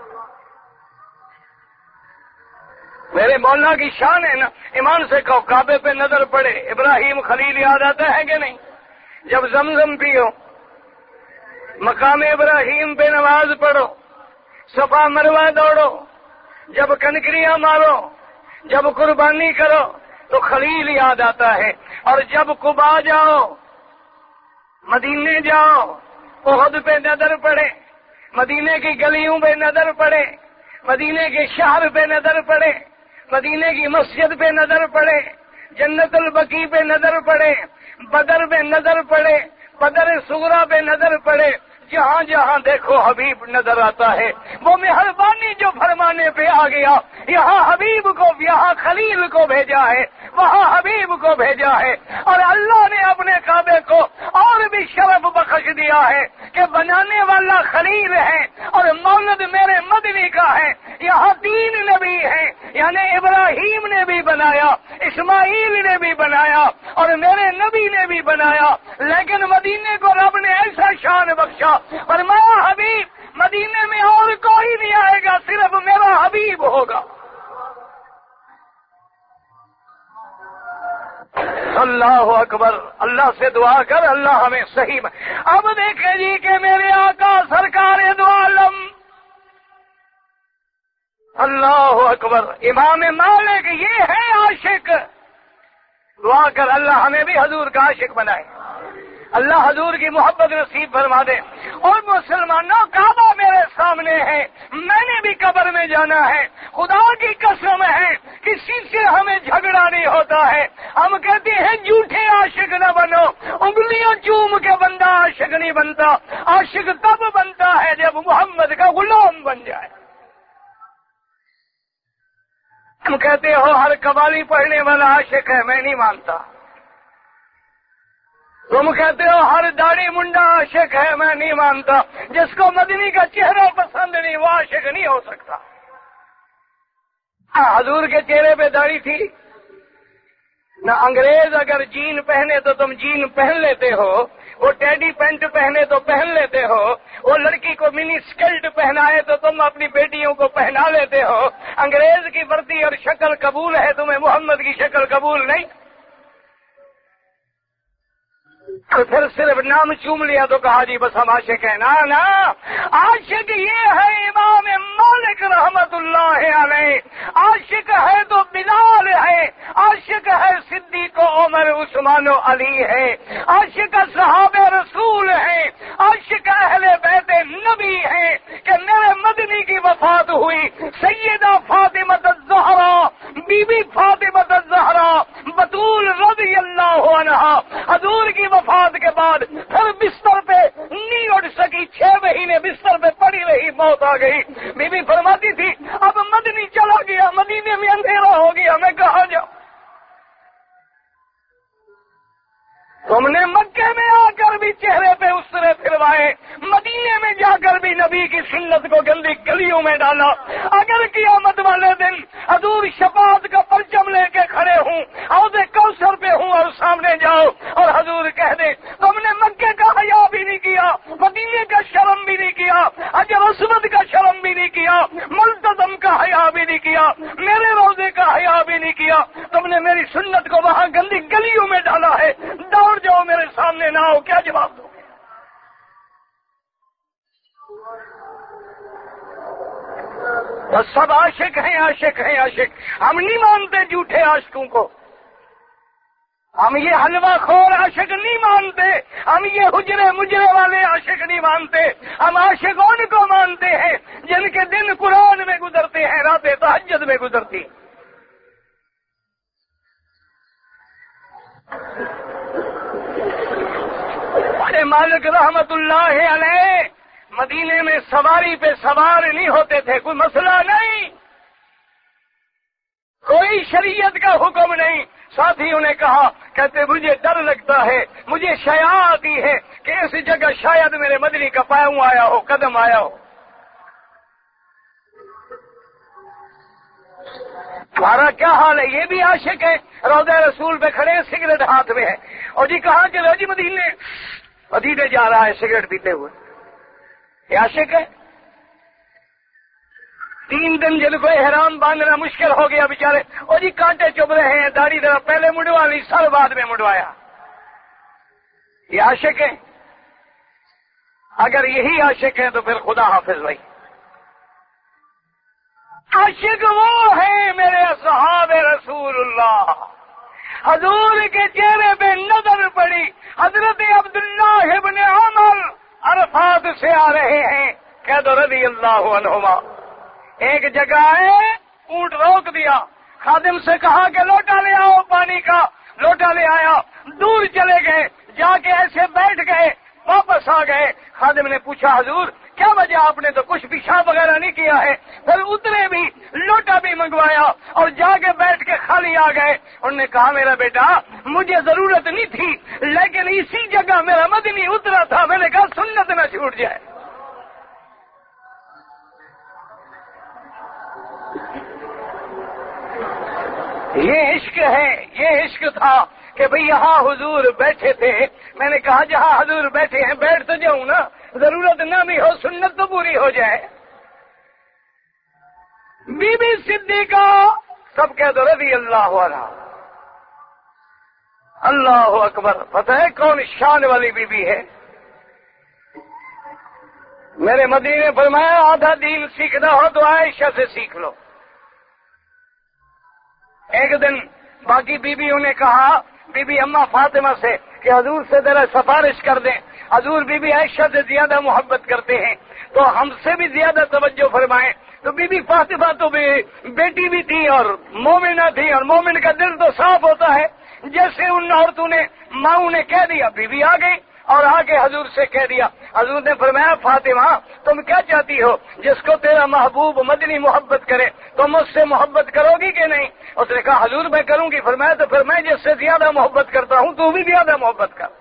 میرے مولا کی شان ہے نا۔ ایمان سے کہو، کعبے پہ نظر پڑے، ابراہیم خلیل یاد آتا ہے کہ نہیں؟ جب زمزم پیو، مقام ابراہیم پہ نماز پڑھو، صفا مروہ دوڑو، جب کنکریاں مارو، جب قربانی کرو تو خلیل یاد آتا ہے۔ اور جب قبا جاؤ، مدینے جاؤ، احد پہ نظر پڑے، مدینے کی گلیوں پہ نظر پڑے، مدینے کے شہر پہ نظر پڑے، مدینے کی مسجد پہ نظر پڑے، جنت البقیع پہ نظر پڑے، بدر پہ نظر پڑے، بدر صغرا پہ نظر پڑے، جہاں جہاں دیکھو حبیب نظر آتا ہے۔ وہ مہربانی جو فرمانے پہ آ گیا، یہاں حبیب کو، یہاں خلیل کو بھیجا ہے، وہاں حبیب کو بھیجا ہے۔ اور اللہ نے اپنے کعبے کو اور بھی شرف بخش دیا ہے کہ بنانے والا خلیل ہے اور مولد میرے مدنی کا ہے۔ یہاں 3 نبی ہیں، یعنی ابراہیم نے بھی بنایا، اسماعیل نے بھی بنایا اور میرے نبی نے بھی بنایا، لیکن مدینے کو رب نے ایسا شان بخشا، فرمایا حبیب مدینے میں اور کوئی نہیں آئے گا، صرف میرا حبیب ہوگا۔ اللہ اکبر۔ اللہ سے دعا کر اللہ ہمیں صحیح میں۔ اب دیکھیں جی کہ میرے آقا سرکار دو عالم، اللہ اکبر، امام مالک یہ ہے عاشق۔ دعا کر اللہ ہمیں بھی حضور کا عاشق بنائے، اللہ حضور کی محبت نصیب فرما دے۔ اور مسلمانوں، کعبہ میرے سامنے ہے، میں نے بھی قبر میں جانا ہے، خدا کی قسم ہے کسی سے ہمیں جھگڑا نہیں ہوتا ہے۔ ہم کہتے ہیں جھوٹے عاشق نہ بنو، انگلیاں چوم کے بندہ عاشق نہیں بنتا، عاشق تب بنتا ہے جب محمد کا غلام بن جائے۔ ہم کہتے ہو ہر قوالی پڑھنے والا عاشق ہے، میں نہیں مانتا۔ تم کہتے ہو ہر داڑھی منڈا عاشق ہے، میں نہیں مانتا۔ جس کو مدنی کا چہرہ پسند نہیں وہ عاشق نہیں ہو سکتا۔ حضور کے چہرے پہ داڑھی تھی نہ؟ انگریز اگر جین پہنے تو تم جین پہن لیتے ہو، وہ ٹیڈی پینٹ پہنے تو پہن لیتے ہو، وہ لڑکی کو منی اسکرٹ پہنائے تو تم اپنی بیٹیوں کو پہنا لیتے ہو۔ انگریز کی وردی اور شکل قبول ہے، تمہیں محمد کی شکل قبول نہیں؟ پھر صرف نام چوم لیا تو کہا جی بس ہم عاشق ہیں۔ نا، عاشق یہ ہے امام مالک رحمت اللہ علیہ، عاشق ہے تو بلال ہے، عاشق ہے صدیق و عمر عثمان و علی ہے، عاشق صحابہ رسول ہے، عاشق اہل بیت نبی ہے کہ میرے مدنی کی وفات ہوئی، سیدہ فاطمہ الزہرا، بی بی فاطمہ الزہرا بطول رضی اللہ عنہا، حضور کی وفات کے بعد پھر بستر پہ نہیں اٹھ سکی، 6 مہینے بستر پہ پڑی رہی، موت آ گئی۔ بی بی فرماتی تھی اب مدنی چلا گیا، مدینے میں اندھیرا ہو گیا، میں کہاں جاؤں؟ تم نے مکے میں آ کر بھی چہرے پہ اسرے پھروائے، مدینے میں جا کر بھی نبی کی سنت کو گندی گلیوں میں ڈالا۔ اگر قیامت والے دن حضور شفاعت کا پرچم لے کے کھڑے ہوں، حوض کوثر پہ ہوں اور سامنے جاؤ اور حضور کہہ دے تم نے مکے کا حیا بھی نہیں کیا، مدینے کا شرم بھی نہیں کیا، حجر اسود کا شرم بھی نہیں کیا، ملتزم کا حیا بھی نہیں کیا، میرے روزے کا حیا بھی نہیں کیا، تم نے میری سنت کو وہاں گندی گلیوں میں ڈالا ہے، دوڑ جاؤ میرے سامنے نہ ہو، کیا جواب دو؟ بس سب عاشق ہیں، عاشق ہیں، عاشق۔ ہم نہیں مانتے جھوٹے عاشقوں کو، ہم یہ حلوہ خور عاشق نہیں مانتے، ہم یہ حجرے مجرے والے عاشق نہیں مانتے، ہم عاشق ان کو مانتے ہیں جن کے دن قرآن میں گزرتے ہیں، راتیں تہجد میں گزرتی۔ مالک رحمت اللہ علیہ مدینے میں سواری پہ سوار نہیں ہوتے تھے، کوئی مسئلہ نہیں، کوئی شریعت کا حکم نہیں۔ ساتھیوں نے کہا، کہتے مجھے ڈر لگتا ہے، مجھے شیا آتی ہے کہ اس جگہ شاید میرے مدنی کا پاؤں آیا ہو، قدم آیا ہو۔ تمہارا کیا حال ہے؟ یہ بھی عاشق ہے، روضہ رسول پہ کھڑے ہیں، سگریٹ ہاتھ میں ہے، اور جی کہاں چلو جی مدینے جا رہا ہے سگریٹ پیتے ہوئے، یہ عاشق ہے؟ 3 دن جن کو احرام باندھنا مشکل ہو گیا بیچارے، اور جی کانٹے چبھ رہے ہیں، داڑھی ذرا پہلے مڈوا لی، سر بعد میں مڈوایا، یہ عاشق ہے؟ اگر یہی عاشق ہے تو پھر خدا حافظ بھائی۔ عاشق وہ ہے میرے اصحاب رسول اللہ، حضور کے چہرے پہ نظر پڑی، حضرت عبداللہ ابن عمر عرفات سے آ رہے ہیں، کہہ دو رضی اللہ عنہما، ایک جگہ ہے، اونٹ روک دیا، خادم سے کہا کہ لوٹا لے آؤ پانی کا، لوٹا لے آیا، دور چلے گئے، جا کے ایسے بیٹھ گئے، واپس آ گئے، خادم نے پوچھا حضور کیا وجہ، آپ نے تو کچھ پیشاب وغیرہ نہیں کیا ہے؟ پھر اترے بھی، لوٹا بھی منگوایا اور جا کے بیٹھ کے خالی آ گئے۔ انہوں نے کہا میرا بیٹا مجھے ضرورت نہیں تھی، لیکن اسی جگہ میرا مدنی اترا تھا، میں نے کہا سنت نہ چھوٹ جائے۔ یہ عشق ہے، یہ عشق تھا کہ بھئی یہاں حضور بیٹھے تھے، میں نے کہا جہاں حضور بیٹھے ہیں بیٹھ تو جاؤں نا، ضرورت نہ بھی ہو، سنت تو پوری ہو جائے۔ بی بی صدیقہ، سب کہہ دو رضی اللہ عنہ، اللہ اکبر۔ پتہ ہے کون شان والی بی بی ہے؟ میرے مدنی نے فرمایا آدھا دین سیکھنا ہو تو عائشہ سے سیکھ لو۔ ایک دن باقی بیویوں نے کہا بی بی اماں فاطمہ سے کہ حضور سے ذرا سفارش کر دیں، حضور بی بی عائشہ سے زیادہ محبت کرتے ہیں تو ہم سے بھی زیادہ توجہ فرمائیں۔ تو بی بی فاطمہ تو بیٹی بھی تھی اور مومنہ تھی، اور مومن کا دل تو صاف ہوتا ہے، جیسے ان عورتوں نے ماؤں نے کہہ دیا، بی بی آ گئی اور آ کے حضور سے کہہ دیا۔ حضور نے فرمایا فاطمہ تم کیا چاہتی ہو؟ جس کو تیرا محبوب مدنی محبت کرے تم اس سے محبت کرو گی کہ نہیں؟ اس نے کہا حضور میں کروں گی۔ فرمایا تو پھر میں جس سے زیادہ محبت کرتا ہوں تو بھی زیادہ محبت کر۔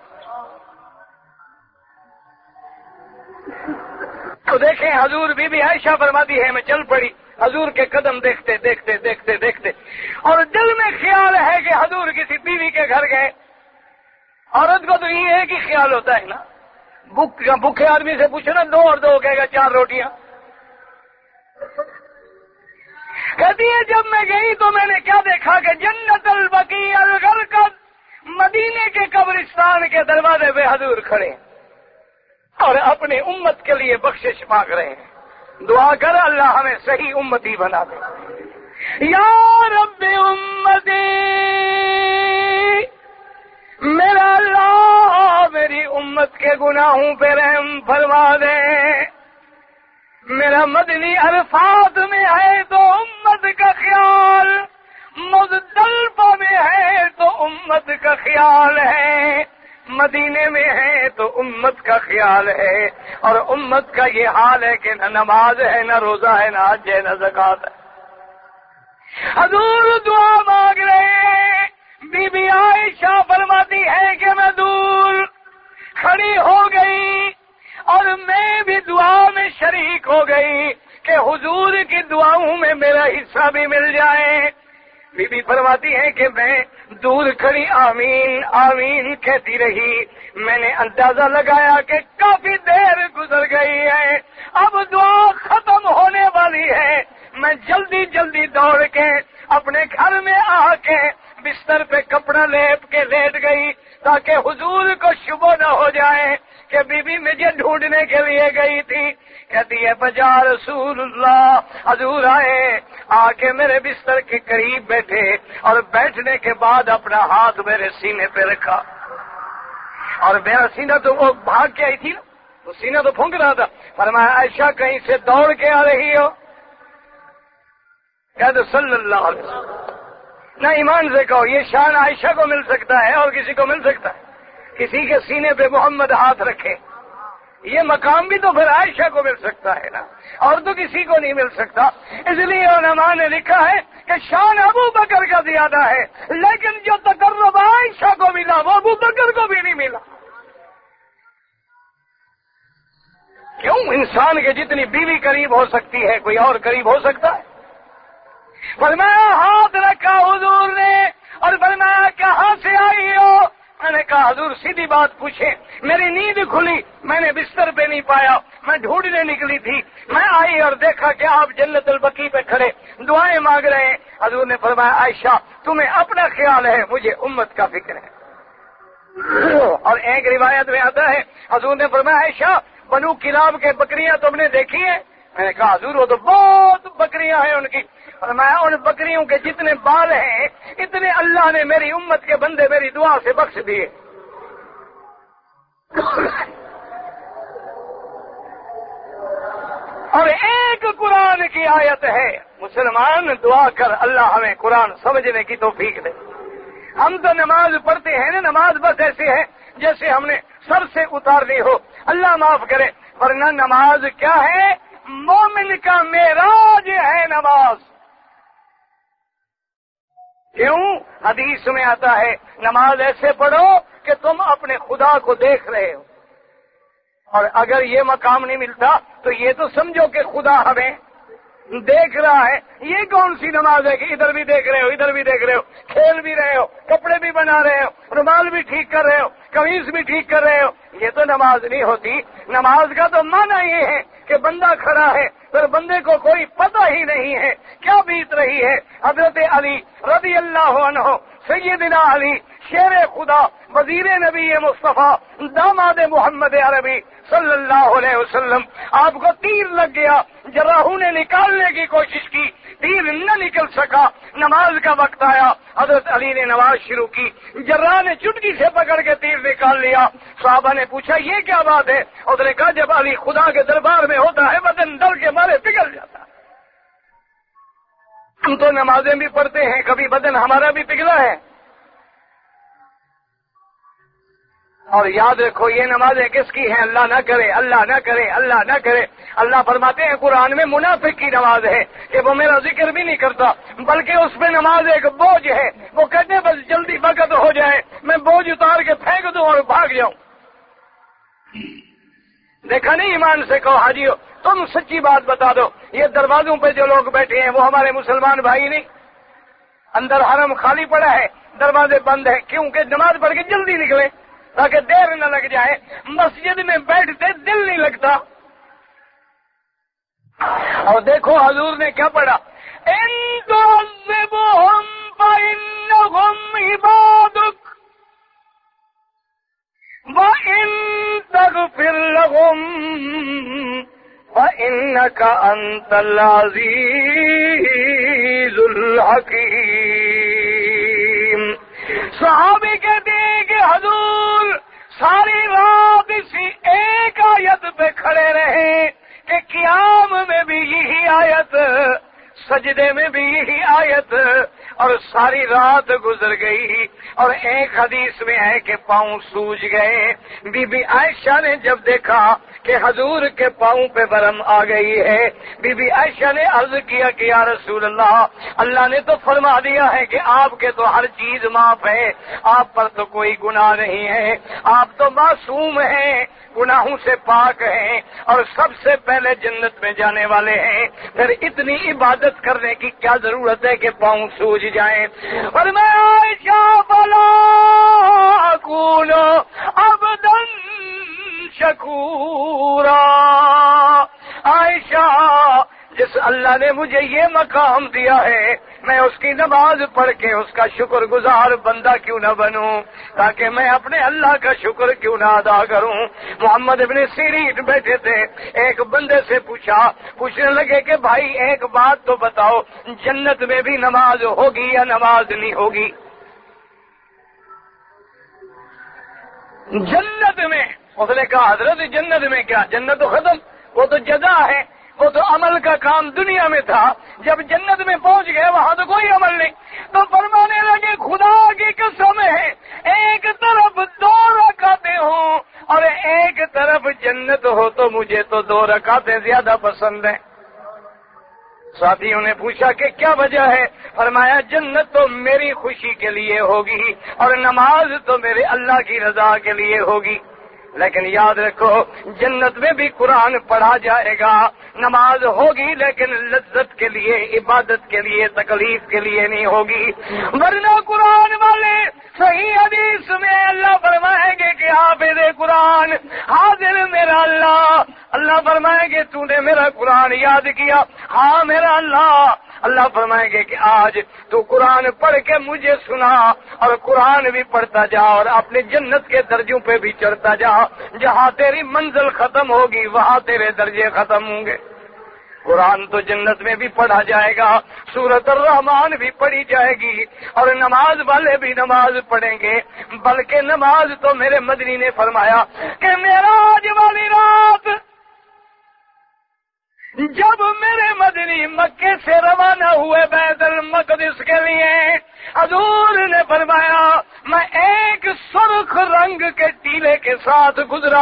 تو دیکھیں حضور بی بی عائشہ فرماتی ہے میں چل پڑی، حضور کے قدم دیکھتے دیکھتے دیکھتے دیکھتے، اور دل میں خیال ہے کہ حضور کسی بیوی کے گھر گئے۔ عورت کو تو یہ ہے کہ خیال ہوتا ہے نا، بھوکے آدمی سے پوچھو نا 2 اور 2 کہے گا 4 روٹیاں۔ کہتی ہے جب میں گئی تو میں نے کیا دیکھا کہ جنت البقیع الغرقد، مدینے کے قبرستان کے دروازے پہ حضور کھڑے اور اپنے امت کے لیے بخشش مانگ رہے ہیں۔ دعا کر اللہ ہمیں صحیح امتی بنا دے۔ یا رب امتی، میرا اللہ میری امت کے گناہوں پہ رحم فرما دے۔ میرا مدنی عرفات میں ہے تو امت کا خیال، مزدلفہ میں ہے تو امت کا خیال ہے، مدینے میں ہے تو امت کا خیال ہے، اور امت کا یہ حال ہے کہ نہ نماز ہے، نہ روزہ ہے، نہ حج ہے، نہ زکات ہے۔ حضور دعا مانگ رہے ہیں۔ بی بی عائشہ فرماتی ہے کہ میں دور کھڑی ہو گئی اور میں بھی دعا میں شریک ہو گئی کہ حضور کی دعاؤں میں میرا حصہ بھی مل جائے۔ بی بی فرماتی ہے کہ میں دور کھڑی آمین آمین کہتی رہی، میں نے اندازہ لگایا کہ کافی دیر گزر گئی ہے، اب دعا ختم ہونے والی ہے۔ میں جلدی جلدی دوڑ کے اپنے گھر میں آ کے بستر پہ کپڑا لیپ کے لیٹ گئی تاکہ حضور کو شبہ نہ ہو جائے کہ بی بی مجھے ڈھونڈنے کے لیے گئی تھی۔ کہتی ہے بجا رسول اللہ، حضور آئے، آ کے میرے بستر کے قریب بیٹھے اور بیٹھنے کے بعد اپنا ہاتھ میرے سینے پہ رکھا، اور میرا سینہ تو وہ بھاگ کے آئی تھی نا، وہ سینہ تو پھونک رہا تھا۔ فرمایا عائشہ کہیں سے دوڑ کے آ رہی ہو؟ کہہ دو صلی اللہ علیہ وسلم۔ نہ ایمان سے کہو یہ شان عائشہ کو مل سکتا ہے اور کسی کو مل سکتا ہے، کسی کے سینے پہ محمد ہاتھ رکھے، یہ مقام بھی تو پھر عائشہ کو مل سکتا ہے نا، اور تو کسی کو نہیں مل سکتا۔ اس لیے علماء نے لکھا ہے کہ شان ابو بکر کا زیادہ ہے، لیکن جو تقرب عائشہ کو ملا وہ ابو بکر کو بھی نہیں ملا۔ کیوں؟ انسان کے جتنی بیوی قریب ہو سکتی ہے کوئی اور قریب ہو سکتا ہے؟ فرمایا ہاتھ رکھا حضور نے اور فرمایا کہاں سے آئی ہو؟ میں نے کہا حضور سیدھی بات پوچھیں، میری نیند کھلی، میں نے بستر پہ نہیں پایا، میں ڈھونڈنے نکلی تھی، میں آئی اور دیکھا کہ آپ جنت البقیع پہ کھڑے دعائیں مانگ رہے ہیں۔ حضور نے فرمایا عائشہ تمہیں اپنا خیال ہے، مجھے امت کا فکر ہے۔ اور ایک روایت میں آتا ہے حضور نے فرمایا عائشہ بنو کلاب کے بکریاں تم نے دیکھی ہیں؟ میں نے کہا حضور وہ تو بہت بکریاں ہیں ان کی۔ فرمایا ان بکریوں کے جتنے بال ہیں اتنے اللہ نے میری امت کے بندے میری دعا سے بخش دیے۔ اور ایک قرآن کی آیت ہے، مسلمان دعا کر اللہ ہمیں قرآن سمجھنے کی توفیق دے۔ ہم تو نماز پڑھتے ہیں نا، نماز بس ایسے ہے جیسے ہم نے سر سے اتارنی ہو، اللہ معاف کرے، ورنہ نماز کیا ہے؟ مومن کا معراج ہے نماز۔ کیوں؟ حدیث میں آتا ہے نماز ایسے پڑھو کہ تم اپنے خدا کو دیکھ رہے ہو، اور اگر یہ مقام نہیں ملتا تو یہ تو سمجھو کہ خدا ہمیں دیکھ رہا ہے۔ یہ کون سی نماز ہے کہ ادھر بھی دیکھ رہے ہو ادھر بھی دیکھ رہے ہو، کھیل بھی رہے ہو، کپڑے بھی بنا رہے ہو، رومال بھی ٹھیک کر رہے ہو، قمیص بھی ٹھیک کر رہے ہو؟ یہ تو نماز نہیں ہوتی۔ نماز کا تو معنی یہ ہے کہ بندہ کھڑا ہے پھر بندے کو کوئی پتہ ہی نہیں ہے کیا بیت رہی ہے۔ حضرت علی رضی اللہ عنہ، سیدنا علی شیر خدا، وزیر نبی مصطفیٰ، داماد محمد عربی صلی اللہ علیہ وسلم، آپ کو تیر لگ گیا، جراحوں نے نکالنے کی کوشش کی، تیر نہ نکل سکا، نماز کا وقت آیا، حضرت علی نے نماز شروع کی، جراح نے چٹکی سے پکڑ کے تیر نکال لیا۔ صحابہ نے پوچھا یہ کیا بات ہے؟ اس نے کہا جب علی خدا کے دربار میں ہوتا ہے بدن ڈر کے مارے پگھل جاتا ہے۔ ہم تو نمازیں بھی پڑھتے ہیں، کبھی بدن ہمارا بھی پگھلا ہے؟ اور یاد رکھو یہ نمازیں کس کی ہیں؟ اللہ نہ کرے، اللہ نہ کرے، اللہ نہ کرے۔ اللہ فرماتے ہیں قرآن میں منافق کی نماز ہے کہ وہ میرا ذکر بھی نہیں کرتا، بلکہ اس پہ نماز ایک بوجھ ہے، وہ کہتے ہیں بس جلدی وقت ہو جائے میں بوجھ اتار کے پھینک دوں اور بھاگ جاؤں۔ دیکھا نہیں؟ ایمان سے کہو حاجیو تم سچی بات بتا دو، یہ دروازوں پہ جو لوگ بیٹھے ہیں وہ ہمارے مسلمان بھائی نہیں؟ اندر حرم خالی پڑا ہے، دروازے بند ہیں، کیونکہ نماز پڑھ کے جلدی نکلے تاکہ دیر نہ لگ جائے۔ مسجد میں بیٹھتے دل نہیں لگتا۔ اور دیکھو حضور نے کیا پڑھا، ان تعذبهم فإنهم عبادك وإن تغفر لهم فإنك أنت العزيز الحكيم۔ صحابی کہتے ہیں کہ حضور ساری رات اسی ایک آیت پہ کھڑے رہے کہ قیام میں بھی یہی آیت، سجدے میں بھی یہی آیت، اور ساری رات گزر گئی۔ اور ایک حدیث میں ہے کہ پاؤں سوج گئے۔ بی بی عائشہ نے جب دیکھا کہ حضور کے پاؤں پہ برم آ گئی ہے، بی بی عائشہ نے عرض کیا کہ یا رسول اللہ، اللہ نے تو فرما دیا ہے کہ آپ کے تو ہر چیز معاف ہے، آپ پر تو کوئی گناہ نہیں ہے، آپ تو معصوم ہیں، گناہوں سے پاک ہیں، اور سب سے پہلے جنت میں جانے والے ہیں، پھر اتنی عبادت کرنے کی کیا ضرورت ہے کہ پاؤں سوج جائیں؟ اور میں عائشہ فلا اکون عبدا شکورا، عائشہ جس اللہ نے مجھے یہ مقام دیا ہے میں اس کی نماز پڑھ کے اس کا شکر گزار بندہ کیوں نہ بنوں، تاکہ میں اپنے اللہ کا شکر کیوں نہ ادا کروں۔ محمد ابن سیرین بیٹھے تھے، ایک بندے سے پوچھنے لگے کہ بھائی ایک بات تو بتاؤ، جنت میں بھی نماز ہوگی یا نماز نہیں ہوگی؟ جنت میں؟ اس نے کہا حضرت جنت میں کیا، جنت تو ختم، وہ تو جزا ہے، وہ تو عمل کا کام دنیا میں تھا، جب جنت میں پہنچ گئے وہاں تو کوئی عمل نہیں۔ تو فرمانے لگے خدا کی قسم ہے ایک طرف 2 رکعتیں ہوں اور ایک طرف جنت ہو تو مجھے تو 2 رکعتیں زیادہ پسند ہیں۔ ساتھیوں نے پوچھا کہ کیا وجہ ہے؟ فرمایا جنت تو میری خوشی کے لیے ہوگی اور نماز تو میرے اللہ کی رضا کے لیے ہوگی۔ لیکن یاد رکھو جنت میں بھی قرآن پڑھا جائے گا، نماز ہوگی لیکن لذت کے لیے، عبادت کے لیے، تکلیف کے لیے نہیں ہوگی. ورنہ قرآن والے صحیح حدیث میں اللہ فرمائیں گے کہ حافظ قرآن حاضر میرا اللہ. اللہ فرمائیں گے تو نے میرا قرآن یاد کیا؟ ہاں میرا اللہ. اللہ فرمائیں گے کہ آج تو قرآن پڑھ کے مجھے سنا، اور قرآن بھی پڑھتا جا اور اپنے جنت کے درجوں پہ بھی چڑھتا جا. جہاں تیری منزل ختم ہوگی وہاں تیرے درجے ختم ہوں گے. قرآن تو جنت میں بھی پڑھا جائے گا، سورۃ الرحمن بھی پڑھی جائے گی، اور نماز والے بھی نماز پڑھیں گے. بلکہ نماز تو میرے مدنی نے فرمایا کہ معراج والی رات جب میرے مدنی مکے سے روانہ ہوئے بیت المقدس کے لیے، حضور نے فرمایا میں ایک سرخ رنگ کے ٹیلے کے ساتھ گزرا.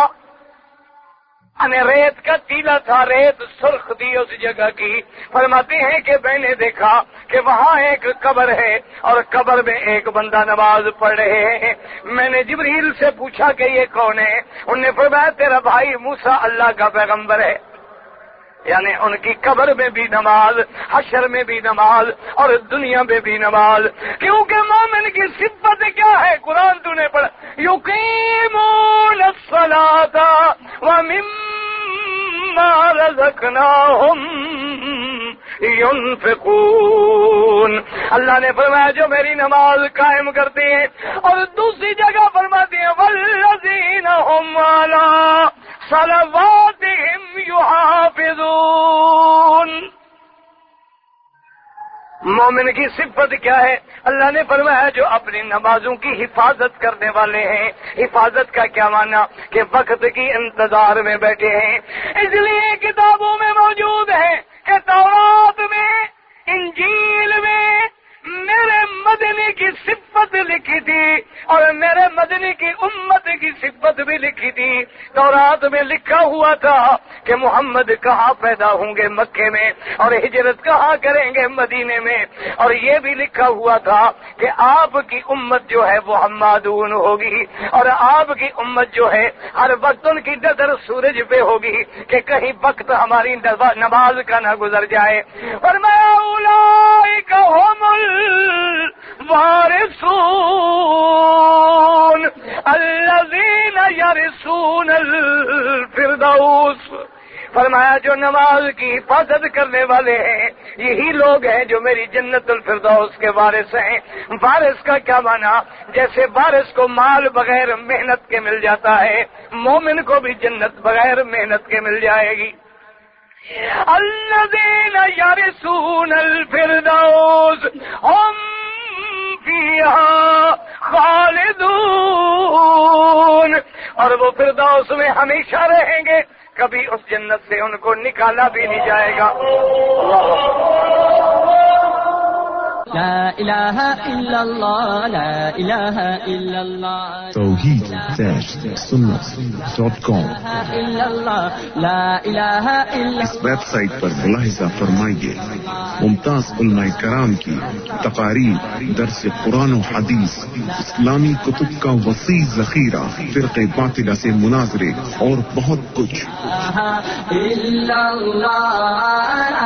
ریت کا ٹیلا تھا، ریت سرخ تھی اس جگہ کی. فرماتے ہیں کہ میں نے دیکھا کہ وہاں ایک قبر ہے اور قبر میں ایک بندہ نماز پڑھ رہے ہیں. میں نے جبریل سے پوچھا کہ یہ کون ہے؟ انہوں نے فرمایا تیرا بھائی موسیٰ اللہ کا پیغمبر ہے. یعنی ان کی قبر میں بھی نماز، حشر میں بھی نماز، اور دنیا میں بھی نماز. کیونکہ مومن کی صفت کیا ہے؟ قرآن تو نے پڑھا، یقیمون الصلاۃ ومما رزقناہم ينفقون. اللہ نے فرمایا جو میری نماز قائم کرتے ہیں، اور دوسری جگہ فرماتے ہیں والذین هم علی صلواتہم یحافظون. مومن کی صفت کیا ہے؟ اللہ نے فرمایا جو اپنی نمازوں کی حفاظت کرنے والے ہیں. حفاظت کا کیا معنی؟ کہ وقت کی انتظار میں بیٹھے ہیں. اس لیے کتابوں میں موجود ہے کہ تورات میں، انجیل میں میرے مدنی کی صفت لکھی تھی اور میرے مدنی کی امت کی صفت بھی لکھی تھی. تورات میں لکھا ہوا تھا کہ محمد کہاں پیدا ہوں گے؟ مکے میں. اور ہجرت کہاں کریں گے؟ مدینے میں. اور یہ بھی لکھا ہوا تھا کہ آپ کی امت جو ہے وہ حمادون ہوگی، اور آپ کی امت جو ہے ہر وقت ان کی نظر سورج پہ ہوگی کہ کہیں وقت ہماری نماز کا نہ گزر جائے. فرمایا اولئک هم الوارثون الذین یرثون الفردوس. فرمایا جو نماز کی حفاظت کرنے والے ہیں یہی لوگ ہیں جو میری جنت الفردوس کے وارث ہیں. وارث کا کیا معنی؟ جیسے وارث کو مال بغیر محنت کے مل جاتا ہے، مومن کو بھی جنت بغیر محنت کے مل جائے گی. الذین یرثون الفردوس هم فیہا خالدون. اور وہ فردوس میں ہمیشہ رہیں گے، کبھی اس جنت سے ان کو نکالا بھی نہیں جائے گا. لا الہ الا اللہ، لا الہ الا اللہ. توحید-سنت.com لا الہ الا. اس ویب سائٹ پر ملاحظہ فرمائیے ممتاز علماء کرام کی تقاریر، درس قرآن و حدیث، اسلامی کتب کا وسیع ذخیرہ، فرقہ باطلہ سے مناظرے اور بہت کچھ. الا اللہ.